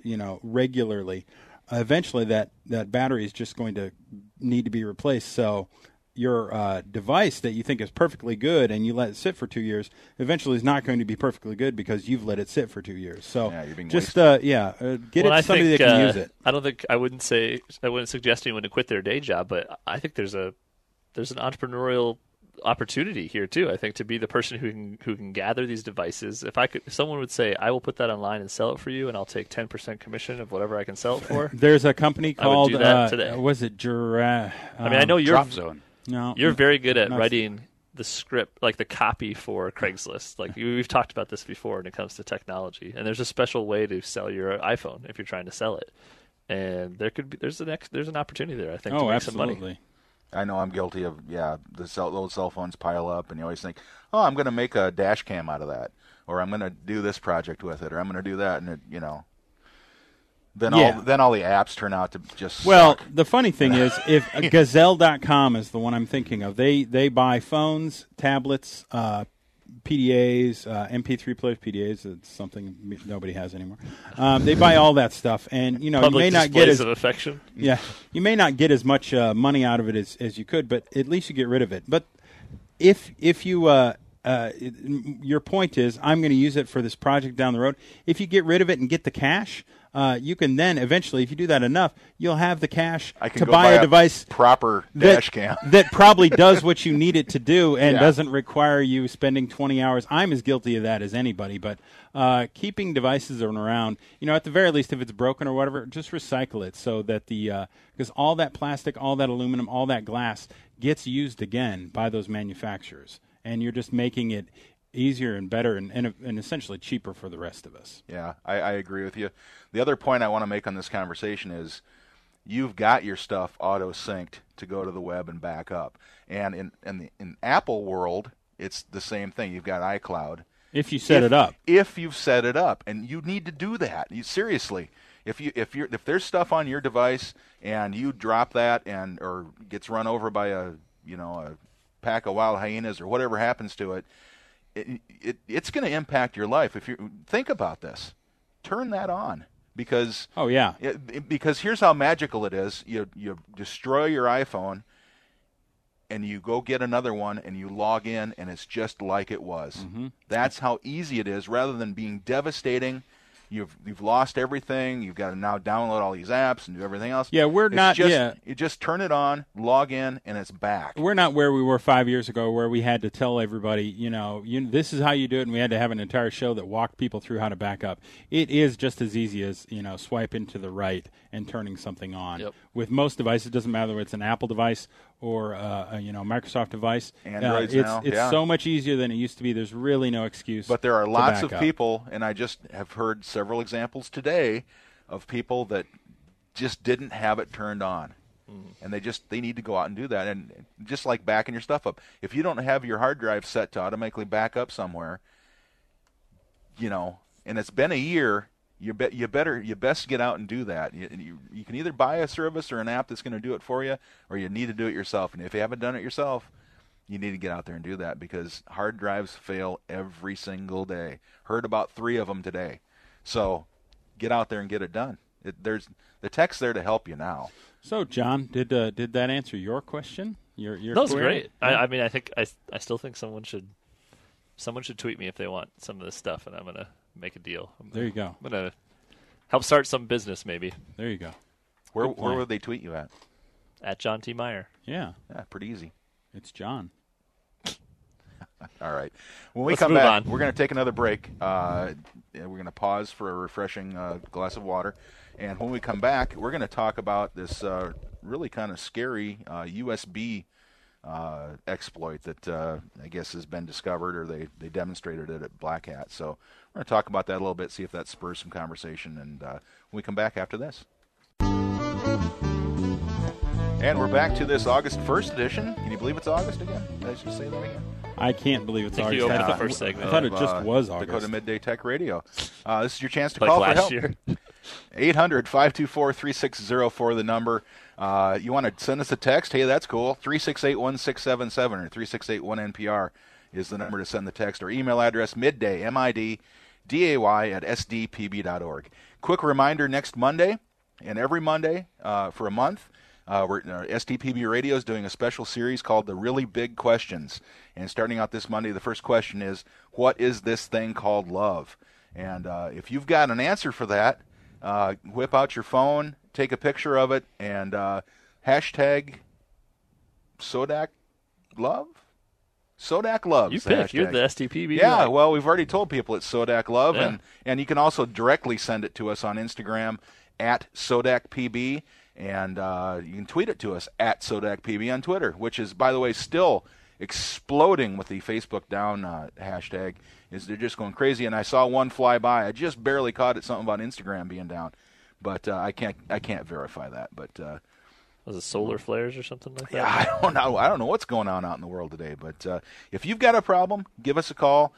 Speaker 4: regularly, eventually that battery is just going to need to be replaced. So your device that you think is perfectly good and you let it sit for 2 years, eventually is not going to be perfectly good because you've let it sit for 2 years. So
Speaker 1: Yeah, you're being
Speaker 4: just
Speaker 1: wasteful.
Speaker 4: get it to somebody that can use it.
Speaker 2: I wouldn't suggest anyone to quit their day job, but I think there's an entrepreneurial opportunity here too. I think to be the person who can gather these devices. If someone would say, "I will put that online and sell it for you, and I'll take 10% commission of whatever I can sell it for."
Speaker 4: There's a company called
Speaker 2: do that today.
Speaker 4: Was it
Speaker 2: I mean, I know you're
Speaker 3: Drop Zone.
Speaker 4: No,
Speaker 2: you're very good at writing the script, like the copy for Craigslist. Like we've talked about this before when it comes to technology. And there's a special way to sell your iPhone if you're trying to sell it. And there's an opportunity there, I think, to make some money.
Speaker 1: I know I'm guilty of, those cell phones pile up, and you always think, oh, I'm going to make a dash cam out of that, or I'm going to do this project with it, or I'm going to do that, and then all the apps turn out to just suck.
Speaker 4: The funny thing is, if Gazelle.com is the one I'm thinking of, they buy phones, tablets, PDAs, MP3 players, PDAs. It's something nobody has anymore. They buy all that stuff, and you may not get
Speaker 2: as of affection.
Speaker 4: Yeah, you may not get as much money out of it as you could, but at least you get rid of it. But if you your point is, I'm going to use it for this project down the road. If you get rid of it and get the cash, you can then eventually, if you do that enough, you'll have the cash to buy a device
Speaker 1: proper dash cam
Speaker 4: that probably does what you need it to do and doesn't require you spending 20 hours. I'm as guilty of that as anybody, but keeping devices around, at the very least, if it's broken or whatever, just recycle it so that because all that plastic, all that aluminum, all that glass gets used again by those manufacturers, and you're just making it easier and better and essentially cheaper for the rest of us.
Speaker 1: Yeah, I agree with you. The other point I want to make on this conversation is you've got your stuff auto-synced to go to the web and back up. And in Apple world, it's the same thing. You've got iCloud.
Speaker 4: If you set it up.
Speaker 1: If you've set it up, and you need to do that. Seriously. If there's stuff on your device and you drop that or gets run over by a pack of wild hyenas or whatever happens to it, it's going to impact your life. If you think about this, turn that on because because here's how magical it is. You destroy your iPhone and you go get another one and you log in and it's just like it was. Mm-hmm. That's how easy it is. Rather than being devastating, you've lost everything. You've got to now download all these apps and do everything else.
Speaker 4: Yeah,
Speaker 1: You just turn it on, log in, and it's back.
Speaker 4: We're not where we were 5 years ago, where we had to tell everybody, this is how you do it, and we had to have an entire show that walked people through how to back up. It is just as easy as swiping to the right and turning something on.
Speaker 2: Yep.
Speaker 4: With most devices, it doesn't matter whether it's an Apple device or a Microsoft device.
Speaker 1: Androids
Speaker 4: it's so much easier than it used to be. There's really no excuse.
Speaker 1: But there are lots of people, and I just have heard several examples today of people that just didn't have it turned on. And they need to go out and do that. And just like backing your stuff up, if you don't have your hard drive set to automatically back up somewhere, and it's been a year, you best get out and do that. You can either buy a service or an app that's going to do it for you, or you need to do it yourself. And if you haven't done it yourself, you need to get out there and do that because hard drives fail every single day. Heard about 3 of them today. So get out there and get it done. There's the tech's there to help you now.
Speaker 4: So, John, did that answer your question? Your
Speaker 2: that was
Speaker 4: query?
Speaker 2: great. I mean, I still think someone should tweet me if they want some of this stuff, and I'm gonna make a deal.
Speaker 4: There you go.
Speaker 2: I'm gonna help start some business, maybe.
Speaker 4: There you go.
Speaker 1: Where would they tweet you at?
Speaker 2: At John T. Meyer.
Speaker 4: Yeah,
Speaker 1: pretty easy.
Speaker 4: It's John.
Speaker 1: All right. When we
Speaker 2: Let's
Speaker 1: come
Speaker 2: move
Speaker 1: back,
Speaker 2: on.
Speaker 1: we're going to take another break. We're going to pause for a refreshing glass of water. And when we come back, we're going to talk about this really kind of scary USB exploit that I guess has been discovered, or they demonstrated it at Black Hat. So we're going to talk about that a little bit, see if that spurs some conversation. And when we come back after this. And we're back to this August 1st edition. Can you believe it's August again? Did I just say that again?
Speaker 4: I can't believe it's
Speaker 2: I think
Speaker 4: August.
Speaker 2: you opened the first segment.
Speaker 4: I thought it just was August.
Speaker 1: Dakota Midday Tech Radio. This is your chance to
Speaker 2: like
Speaker 1: call for
Speaker 2: last
Speaker 1: help.
Speaker 2: year.
Speaker 1: 800-524-3604, the number. You want to send us a text? Hey, that's cool. 368-1677 or 368-1NPR is the number to send the text. Or email address midday, MIDDAY at sdpb.org. Quick reminder, next Monday and every Monday for a month, SDPB Radio is doing a special series called The Really Big Questions. And starting out this Monday, the first question is, what is this thing called love? And if you've got an answer for that, whip out your phone, take a picture of it, and hashtag Sodak Love? Sodak Love.
Speaker 2: You
Speaker 1: is the
Speaker 2: pick. You're
Speaker 1: hashtag.
Speaker 2: the STP.
Speaker 1: Yeah, well, we've already told people it's Sodak Love,
Speaker 2: Yeah.
Speaker 1: and you can also directly send it to us on Instagram at SodakPB, and you can tweet it to us at SodakPB on Twitter, which is, by the way, still exploding with the Facebook down hashtag. They're just going crazy, and I saw one fly by. I just barely caught it, something about Instagram being down, but I can't verify that, but.
Speaker 2: Was it solar flares or something like that?
Speaker 1: Yeah, I don't know. I don't know what's going on out in the world today. But if you've got a problem, give us a call,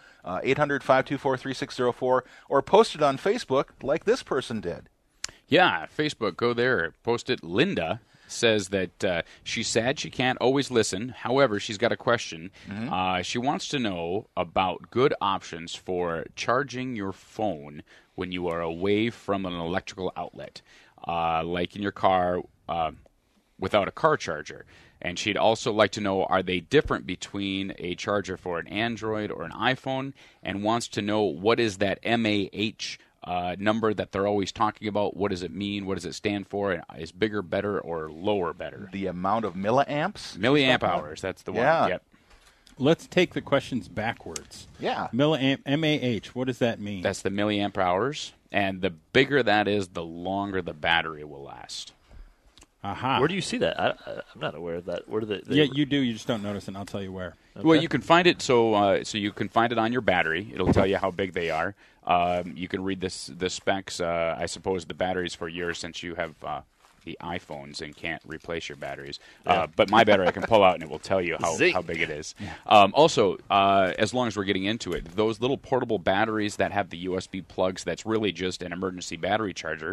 Speaker 1: 800-524-3604, or post it on Facebook like this person did.
Speaker 3: Yeah, Facebook, go there, post it. Linda says that she's sad she can't always listen. However, she's got a question. She wants to know about good options for charging your phone when you are away from an electrical outlet, like in your car without a car charger. And she'd also like to know, are they different between a charger for an Android or an iPhone, and wants to know what is that MAH number that they're always talking about. What does it mean? What does it stand for? Is bigger better or lower better?
Speaker 1: The amount of milliamps?
Speaker 3: Milliamp hours, that's the one.
Speaker 1: Yeah.
Speaker 3: Yep.
Speaker 4: Let's take the questions backwards.
Speaker 1: Yeah.
Speaker 4: Milliamp, MAH, what does that mean?
Speaker 3: That's the milliamp hours. And the bigger that is, the longer the battery will last.
Speaker 4: Aha.
Speaker 2: Where do you see that? I'm not aware of that. Where do they?
Speaker 4: Yeah, you do. You just don't notice it, and I'll tell you where.
Speaker 2: Okay.
Speaker 3: Well, you can find it. So you can find it on your battery. It'll tell you how big they are. You can read the specs. I suppose the batteries for yours, since you have the iPhones and can't replace your batteries.
Speaker 2: Yeah.
Speaker 3: But my battery I can pull out, and it will tell you
Speaker 2: Zing.
Speaker 3: how big it is. Also, as long as we're getting into it, those little portable batteries that have the USB plugs, that's really just an emergency battery charger.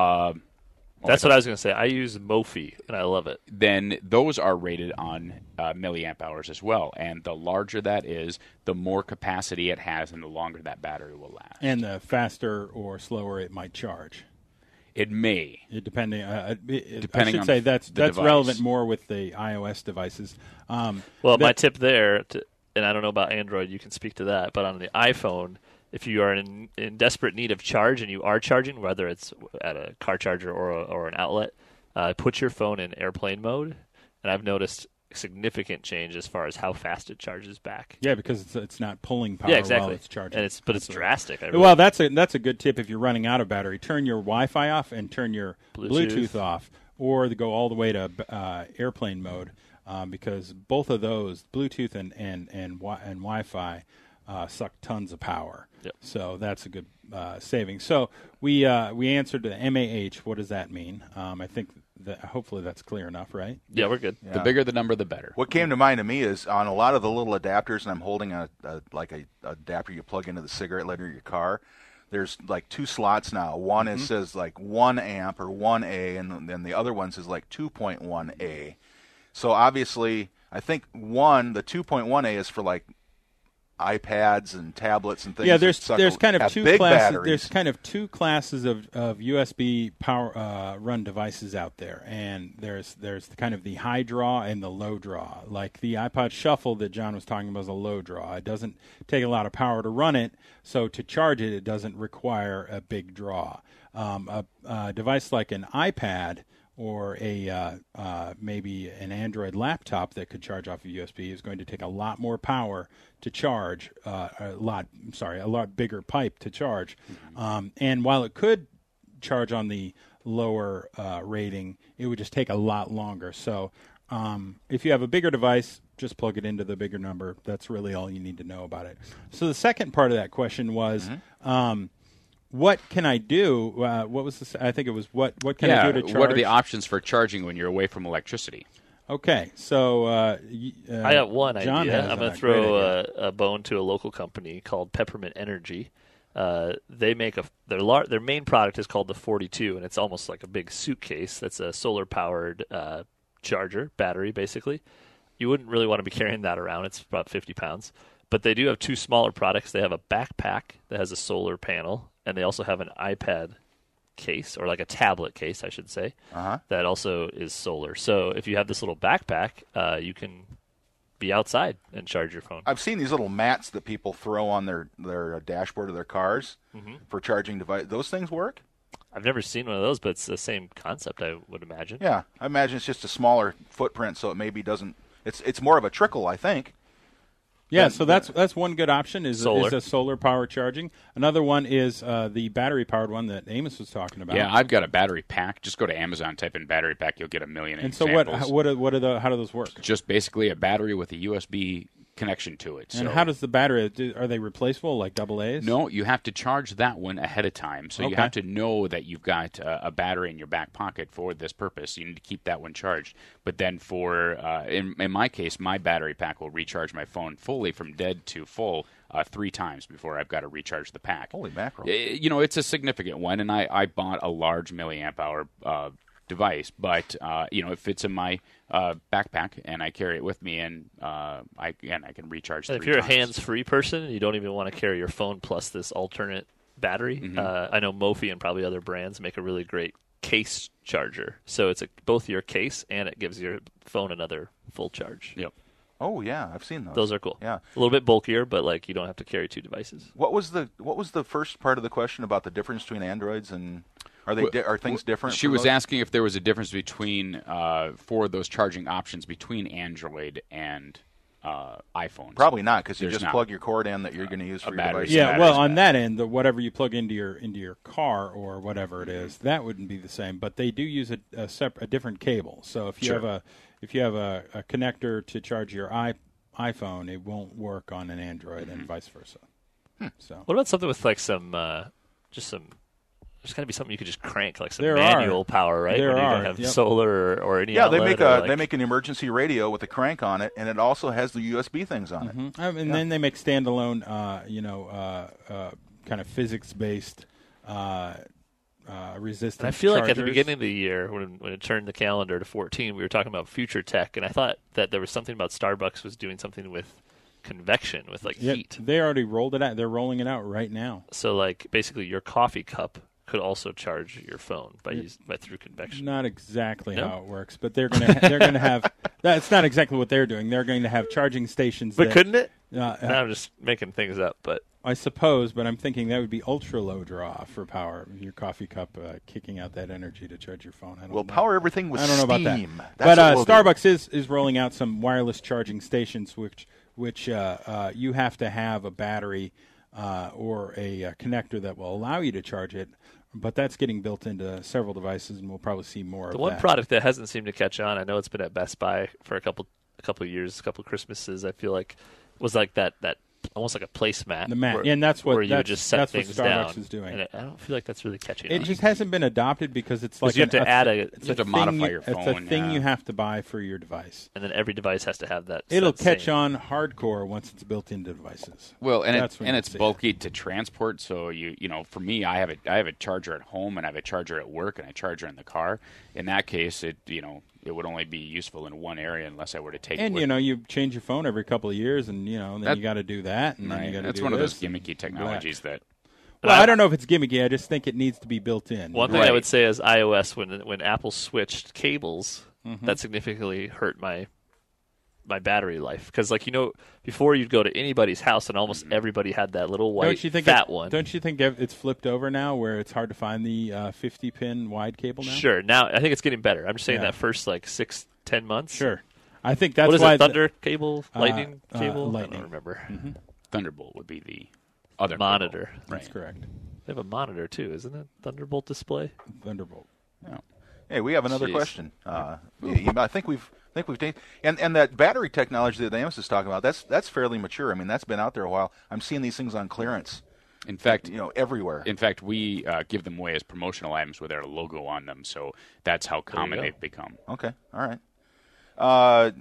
Speaker 2: That's what I was going to say. I use Mophie, and I love it.
Speaker 3: Then those are rated on milliamp hours as well. And the larger that is, the more capacity it has, and the longer that battery will last.
Speaker 4: And the faster or slower it might charge.
Speaker 3: It may.
Speaker 4: Depending I
Speaker 3: Depending
Speaker 4: should
Speaker 3: on
Speaker 4: say that's
Speaker 3: the device.
Speaker 4: relevant more with the iOS devices.
Speaker 2: Well, my tip there, and I don't know about Android, you can speak to that, but on the iPhone, if you are in desperate need of charge and you are charging, whether it's at a car charger or an outlet, put your phone in airplane mode, and I've noticed significant change as far as how fast it charges back.
Speaker 4: Yeah, because it's not pulling power
Speaker 2: Yeah, exactly.
Speaker 4: while it's charging.
Speaker 2: And it's drastic.
Speaker 4: Well, that's a good tip if you're running out of battery. Turn your Wi-Fi off and turn your Bluetooth off, or go all the way to airplane mode, because both of those, Bluetooth and Wi-Fi, suck tons of power.
Speaker 2: Yep.
Speaker 4: So that's a good saving. So we answered the MAH. What does that mean? I think that hopefully that's clear enough, right?
Speaker 2: Yeah, we're good.
Speaker 1: Yeah.
Speaker 3: The bigger the number, the better.
Speaker 1: What came to mind to me is on a lot of the little adapters, and I'm holding a adapter you plug into the cigarette lighter of your car. There's like two slots now. One is says like 1 amp or 1A, and then the other one says like 2.1A. So obviously, I think the 2.1A is for like iPads and tablets and things.
Speaker 4: Yeah, there's kind of
Speaker 1: have
Speaker 4: two
Speaker 1: big
Speaker 4: classes.
Speaker 1: batteries.
Speaker 4: There's kind of two classes of USB power run devices out there, and there's kind of the high draw and the low draw. Like the iPod Shuffle that John was talking about is a low draw. It doesn't take a lot of power to run it, so to charge it, it doesn't require a big draw. A device like an iPad or maybe an Android laptop that could charge off of USB is going to take a lot more power to charge, a lot bigger pipe to charge. And while it could charge on the lower rating, it would just take a lot longer. So if you have a bigger device, just plug it into the bigger number. That's really all you need to know about it. So the second part of that question was, what can I do? What was this? I think it was what can I do to charge?
Speaker 3: What are the options for charging when you're away from electricity?
Speaker 4: Okay, so
Speaker 2: I got one
Speaker 4: John
Speaker 2: idea.
Speaker 4: has
Speaker 2: I'm going
Speaker 4: a
Speaker 2: to
Speaker 4: great
Speaker 2: throw
Speaker 4: idea.
Speaker 2: a bone to a local company called Peppermint Energy. They make their main product is called the 42, and it's almost like a big suitcase. That's a solar-powered charger, battery, basically. You wouldn't really want to be carrying that around. It's about 50 pounds. But they do have two smaller products. They have a backpack that has a solar panel, and they also have an iPad case, or like a tablet case, I should say, that also is solar. So if you have this little backpack, you can be outside and charge your phone.
Speaker 1: I've seen these little mats that people throw on their dashboard of their cars for charging device. Those things work?
Speaker 2: I've never seen one of those, but it's the same concept, I would imagine.
Speaker 1: Yeah, I imagine it's just a smaller footprint, so it maybe doesn't. It's more of a trickle, I think.
Speaker 4: Yeah, so that's one good option is
Speaker 2: Solar.
Speaker 4: a solar power charging. Another one is the battery powered one that Amos was talking about.
Speaker 3: Yeah, I've got a battery pack. Just go to Amazon, type in battery pack, you'll get a million
Speaker 4: And so
Speaker 3: examples.
Speaker 4: how do those work?
Speaker 3: Just basically a battery with a USB connection to it.
Speaker 4: And
Speaker 3: so
Speaker 4: how does the battery, are they replaceable like AA's?
Speaker 3: No, you have to charge that one ahead of time. So you
Speaker 4: Okay.
Speaker 3: have to know that you've got a battery in your back pocket for this purpose. You need to keep that one charged. But then for, in my case, my battery pack will recharge my phone fully from dead to full 3 times before I've got to recharge the pack.
Speaker 1: Holy mackerel.
Speaker 3: It's a significant one, and I bought a large milliamp hour device, but it fits in my backpack, and I carry it with me, and I can recharge.
Speaker 2: And
Speaker 3: 3
Speaker 2: if you're
Speaker 3: times.
Speaker 2: a hands-free person and you don't even want to carry your phone plus this alternate battery,
Speaker 3: Mm-hmm.
Speaker 2: I know Mophie and probably other brands make a really great case charger. So it's both your case and it gives your phone another full charge.
Speaker 3: Yep.
Speaker 1: Oh yeah, I've seen those.
Speaker 2: Those are cool.
Speaker 1: Yeah.
Speaker 2: A little bit bulkier, but like you don't have to carry 2 devices.
Speaker 1: What was the first part of the question about the difference between Androids and are things different?
Speaker 3: She
Speaker 1: for
Speaker 3: was
Speaker 1: those?
Speaker 3: asking if there was a difference between for those charging options between Android and iPhones.
Speaker 1: Probably not, because you
Speaker 3: There's
Speaker 1: just
Speaker 3: not.
Speaker 1: plug your cord in that you're going to use for your
Speaker 3: battery.
Speaker 1: device.
Speaker 4: Yeah,
Speaker 3: batteries
Speaker 4: well, on
Speaker 3: back.
Speaker 4: that end, whatever you plug into your car or whatever it is, that wouldn't be the same. But they do use a different cable. So if you
Speaker 3: Sure.
Speaker 4: have a connector to charge your iPhone, it won't work on an Android, and vice versa. So
Speaker 2: What about something with like some there's got to be something you could just crank, like some
Speaker 4: There
Speaker 2: manual
Speaker 4: are.
Speaker 2: power, right?
Speaker 4: There
Speaker 2: when you
Speaker 4: are,
Speaker 2: don't have
Speaker 4: yep.
Speaker 2: solar or any
Speaker 1: Yeah, they
Speaker 2: outlet
Speaker 1: make
Speaker 2: or, like,
Speaker 1: they make an emergency radio with a crank on it, and it also has the USB things on it.
Speaker 4: and then they make standalone, kind of physics-based resistance.
Speaker 2: And I feel like at the
Speaker 4: chargers.
Speaker 2: beginning of the year, when it turned the calendar to 14, we were talking about future tech, and I thought that there was something about Starbucks was doing something with convection, with like
Speaker 4: Yep,
Speaker 2: heat.
Speaker 4: they already rolled it out. They're rolling it out right now.
Speaker 2: So like basically your coffee cup could also charge your phone by through convection.
Speaker 4: Not exactly
Speaker 2: No?
Speaker 4: how it works, but they're gonna have. That's not exactly what they're doing. They're going to have charging stations.
Speaker 2: But
Speaker 4: that,
Speaker 2: couldn't it?
Speaker 4: Uh,
Speaker 2: Now I'm just making things up, but
Speaker 4: I suppose, but I'm thinking that would be ultra low draw for power. Your coffee cup kicking out that energy to charge your phone. I don't
Speaker 1: We'll
Speaker 4: know.
Speaker 1: power everything with
Speaker 4: I don't know about that.
Speaker 1: steam.
Speaker 4: But
Speaker 1: That's what we'll do.
Speaker 4: Starbucks is rolling out some wireless charging stations, which you have to have a battery or a connector that will allow you to charge it. But that's getting built into several devices, and we'll probably see more
Speaker 2: the
Speaker 4: of
Speaker 2: one
Speaker 4: that.
Speaker 2: product that hasn't seemed to catch on, I know it's been at Best Buy for a couple of years, a couple of Christmases, I feel like, was like that almost like a placemat.
Speaker 4: The mat,
Speaker 2: where,
Speaker 4: yeah, and that's what
Speaker 2: where you would
Speaker 4: that's-
Speaker 2: just set
Speaker 4: that's what
Speaker 2: things
Speaker 4: Starbucks
Speaker 2: down.
Speaker 4: is doing.
Speaker 2: And I don't feel like that's really catching
Speaker 4: It
Speaker 2: on.
Speaker 4: just hasn't been adopted because it's like
Speaker 2: you have to add
Speaker 4: it's
Speaker 3: You have
Speaker 4: a
Speaker 3: to modify
Speaker 4: thing
Speaker 3: your
Speaker 4: It's a
Speaker 3: phone,
Speaker 4: thing
Speaker 3: yeah.
Speaker 4: you have to buy for your device.
Speaker 2: And then every device has to have that.
Speaker 4: It'll
Speaker 2: that
Speaker 4: catch
Speaker 2: same-
Speaker 4: on hardcore once it's built into devices.
Speaker 3: Well, and
Speaker 4: That's when you'll
Speaker 3: it's
Speaker 4: see it.
Speaker 3: bulky to transport. So for me, I have a charger at home and I have a charger at work and a charger in the car. In that case, it would only be useful in one area unless I were to take.
Speaker 4: And
Speaker 3: it with
Speaker 4: you change your phone every couple of years, and then
Speaker 3: That-
Speaker 4: you got to do that, and then
Speaker 3: Right.
Speaker 4: you got to
Speaker 3: That's
Speaker 4: do
Speaker 3: one of those
Speaker 4: this and
Speaker 3: gimmicky technologies that.
Speaker 4: Well, I don't know if it's gimmicky. I just think it needs to be built in.
Speaker 2: One thing I
Speaker 3: Right.
Speaker 2: would say is iOS, when Apple switched cables,
Speaker 4: Mm-hmm.
Speaker 2: that significantly hurt my battery life. Because before you'd go to anybody's house and almost everybody had that little white
Speaker 4: don't you think
Speaker 2: fat one.
Speaker 4: Don't you think it's flipped over now, where it's hard to find the 50-pin wide cable now?
Speaker 2: Sure. Now I think it's getting better. I'm just saying
Speaker 4: Yeah.
Speaker 2: that first 6-10 months.
Speaker 4: Sure. I think that's
Speaker 2: What is
Speaker 4: why
Speaker 2: it? Thunder cable, lightning cable. I
Speaker 4: lightning.
Speaker 2: don't remember.
Speaker 3: Thunderbolt would be the other
Speaker 2: Monitor.
Speaker 3: cable.
Speaker 4: That's
Speaker 3: Right.
Speaker 4: correct.
Speaker 2: They have a monitor too, isn't it? Thunderbolt display.
Speaker 4: Thunderbolt.
Speaker 1: Hey, we have another
Speaker 3: Jeez.
Speaker 1: question. I think we've taken, and that battery technology that Amos is talking about. That's fairly mature. I mean, that's been out there a while. I'm seeing these things on clearance.
Speaker 3: In fact,
Speaker 1: Everywhere.
Speaker 3: we give them away as promotional items with our logo on them. So that's how common
Speaker 2: go.
Speaker 3: they've become.
Speaker 1: Okay, all right.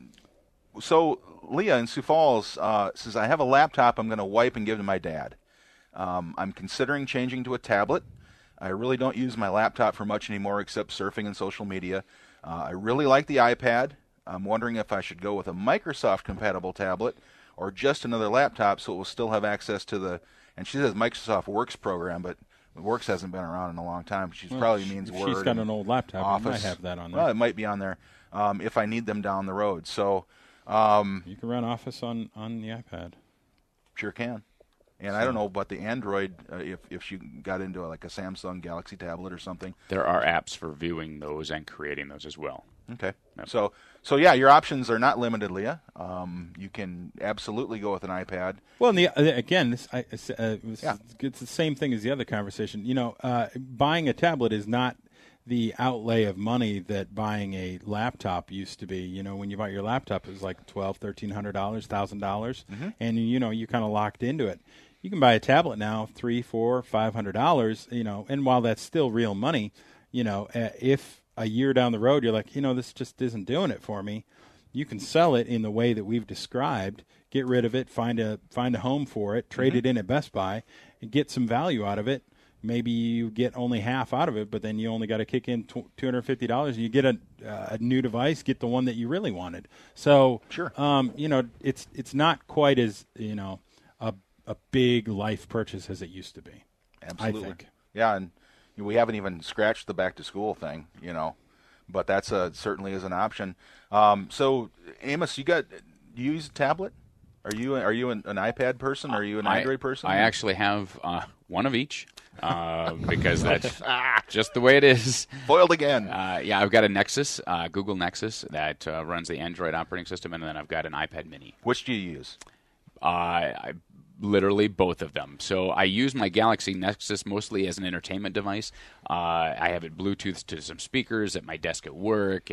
Speaker 1: So Leah in Sioux Falls says, I have a laptop I'm going to wipe and give to my dad. I'm considering changing to a tablet. I really don't use my laptop for much anymore except surfing and social media. I really like the iPad. I'm wondering if I should go with a Microsoft-compatible tablet or just another laptop so it will still have access to the, and she says Microsoft Works program, but Works hasn't been around in a long time. She probably means
Speaker 4: If
Speaker 1: Word.
Speaker 4: she's got
Speaker 1: and
Speaker 4: an old laptop.
Speaker 1: Office.
Speaker 4: You might have that on there.
Speaker 1: Well, it might be on there if I need them down the road. So
Speaker 4: You can run Office on the iPad.
Speaker 1: sure can. And I don't know about the Android, if she got into like a Samsung Galaxy tablet or something.
Speaker 3: There are apps for viewing those and creating those as well.
Speaker 1: Okay.
Speaker 3: Yep.
Speaker 1: So yeah, your options are not limited, Leah. You can absolutely go with an iPad.
Speaker 4: Well, and again, it's the same thing as the other conversation. Buying a tablet is not the outlay of money that buying a laptop used to be. When you bought your laptop, it was like $1,200, $1,300, $1,000, and you kind of locked into it. You can buy a tablet now, $300, $400, $500. And while that's still real money, if a year down the road you're like, this just isn't doing it for me, you can sell it in the way that we've described, get rid of it, find a home for it, trade it in at Best Buy, and get some value out of it. Maybe you get only half out of it, but then you only got to kick in $250, and you get a new device, get the one that you really wanted. So,
Speaker 1: sure.
Speaker 4: It's not quite as a big life purchase as it used to be.
Speaker 1: Absolutely.
Speaker 4: I think.
Speaker 1: Yeah, and we haven't even scratched the back to school thing, but that's certainly is an option. So, Amos, do you use a tablet? Are you an iPad person? Are you an Android person?
Speaker 3: I actually have one of each because that's just the way it is.
Speaker 1: Foiled again.
Speaker 3: Yeah, I've got a Nexus, Google Nexus, that runs the Android operating system, and then I've got an iPad mini.
Speaker 1: Which do you use?
Speaker 3: I literally both of them. So I use my Galaxy Nexus mostly as an entertainment device. I have it Bluetooth to some speakers at my desk at work.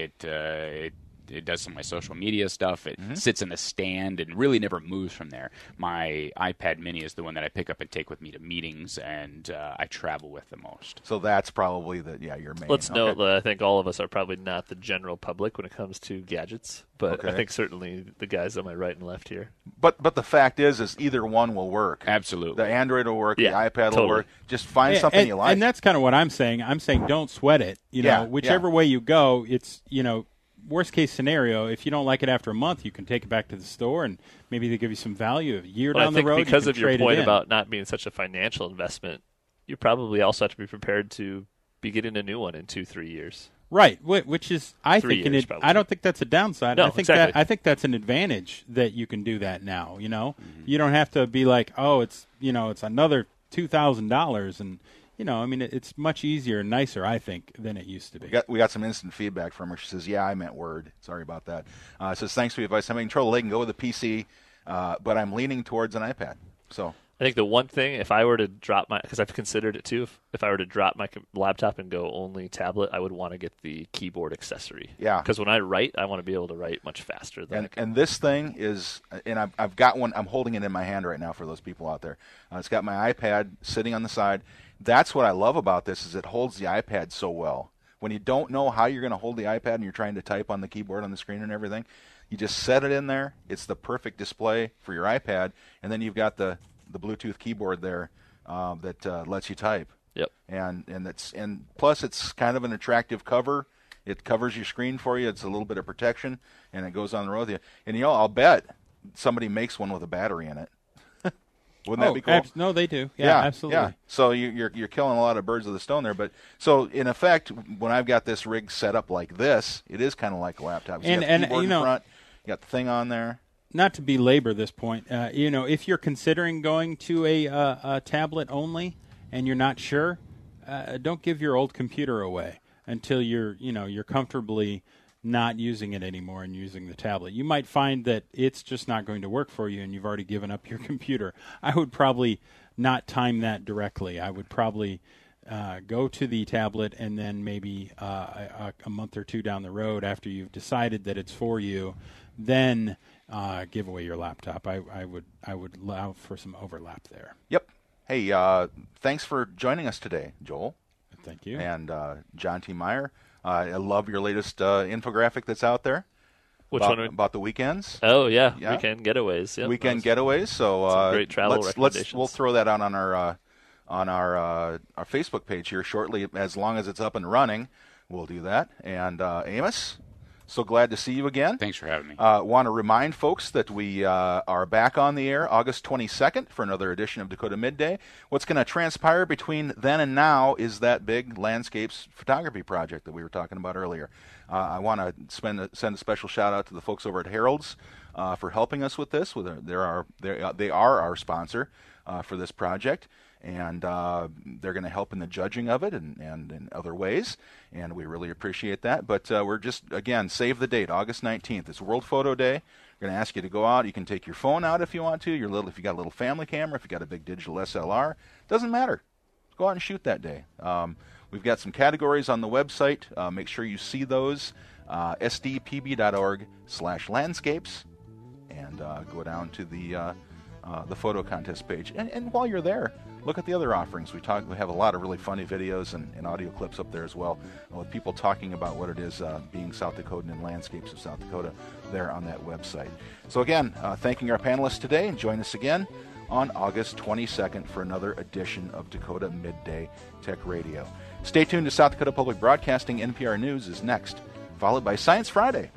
Speaker 3: It does some of my social media stuff. It sits in a stand and really never moves from there. My iPad mini is the one that I pick up and take with me to meetings, and I travel with the most.
Speaker 1: So that's probably your main.
Speaker 2: Let's note that I think all of us are probably not the general public when it comes to gadgets, but
Speaker 1: Okay.
Speaker 2: I think certainly the guys on my right and left here.
Speaker 1: But the fact is either one will work.
Speaker 3: Absolutely.
Speaker 1: The Android will work.
Speaker 2: Yeah,
Speaker 1: the iPad
Speaker 2: totally.
Speaker 1: will work. Just find something
Speaker 4: and,
Speaker 1: you like.
Speaker 4: And that's kind of what I'm saying. I'm saying don't sweat it. Whichever way you go, it's worst case scenario, if you don't like it after a month, you can take it back to the store and maybe they give you some value. A year
Speaker 2: But
Speaker 4: down
Speaker 2: I think
Speaker 4: the road,
Speaker 2: because
Speaker 4: you
Speaker 2: of
Speaker 4: can
Speaker 2: your
Speaker 4: trade
Speaker 2: point
Speaker 4: it in.
Speaker 2: about not being such a financial investment, you probably also have to be prepared to be getting a new one in 2-3 years.
Speaker 4: Right, which is, I
Speaker 2: 3
Speaker 4: think,
Speaker 2: years, probably.
Speaker 4: I don't think that's a downside.
Speaker 2: No,
Speaker 4: I think
Speaker 2: exactly.
Speaker 4: I think that's an advantage that you can do that now. You don't have to be like, oh, it's another $2,000, and it's much easier and nicer, I think, than it used to be.
Speaker 1: We got some instant feedback from her. She says, "Yeah, I meant Word. Sorry about that." Says, "Thanks for the advice. I'm having trouble. They can go with a PC, but I'm leaning towards an iPad." So
Speaker 2: I think the one thing, if I were to drop because I've considered it too, if I were to drop my laptop and go only tablet, I would want to get the keyboard accessory.
Speaker 1: Yeah.
Speaker 2: Because when I write, I want to be able to write much faster.
Speaker 1: And this thing is, and I've got one. I'm holding it in my hand right now for those people out there. It's got my iPad sitting on the side. That's what I love about this is it holds the iPad so well. When you don't know how you're going to hold the iPad and you're trying to type on the keyboard on the screen and everything, you just set it in there. It's the perfect display for your iPad, and then you've got the Bluetooth keyboard there that lets you type.
Speaker 2: Yep.
Speaker 1: And plus it's kind of an attractive cover. It covers your screen for you. It's a little bit of protection, and it goes on the road with you. And I'll bet somebody makes one with a battery in it. Wouldn't that be cool?
Speaker 4: No, they do. Yeah, absolutely.
Speaker 1: Yeah. So you're killing a lot of birds with a stone there. But so in effect, when I've got this rig set up like this, it is kind of like a laptop. So you got the keyboard in front, you got the thing on there.
Speaker 4: Not to belabor this point, if you're considering going to a tablet only and you're not sure, don't give your old computer away until you're comfortably not using it anymore and using the tablet. You might find that it's just not going to work for you and you've already given up your computer. I would probably not time that directly. I would probably go to the tablet and then maybe a month or two down the road after you've decided that it's for you, then give away your laptop. I would allow for some overlap there.
Speaker 1: Yep. Hey, thanks for joining us today, Joel.
Speaker 4: Thank you.
Speaker 1: And John T. Meyer. I love your latest infographic that's out there.
Speaker 2: Which
Speaker 1: about,
Speaker 2: one?
Speaker 1: About the weekends.
Speaker 2: Oh yeah,
Speaker 1: Yeah.
Speaker 2: weekend getaways. Yep,
Speaker 1: Weekend getaways. So
Speaker 2: some great travel recommendations.
Speaker 1: we'll throw that out on our Facebook page here shortly. As long as it's up and running, we'll do that. And Amos, so glad to see you again.
Speaker 3: Thanks for having me.
Speaker 1: Want to remind folks that we are back on the air August 22nd for another edition of Dakota Midday. What's going to transpire between then and now is that big landscapes photography project that we were talking about earlier. I want to send a special shout out to the folks over at Harold's for helping us with this. They are our sponsor for this project. and they're going to help in the judging of it and in other ways, and we really appreciate that. But we're just, again, save the date, August 19th. It's World Photo Day. We're going to ask you to go out. You can take your phone out if you want to. If you got a little family camera, if you got a big digital SLR, doesn't matter. Go out and shoot that day. We've got some categories on the website. Make sure you see those. sdpb.org/landscapes, and go down to the photo contest page. And while you're there, look at the other offerings. We have a lot of really funny videos and audio clips up there as well, with people talking about what it is being South Dakotan and landscapes of South Dakota there on that website. So again, thanking our panelists today, and join us again on August 22nd for another edition of Dakota Midday Tech Radio. Stay tuned to South Dakota Public Broadcasting. NPR News is next, followed by Science Friday.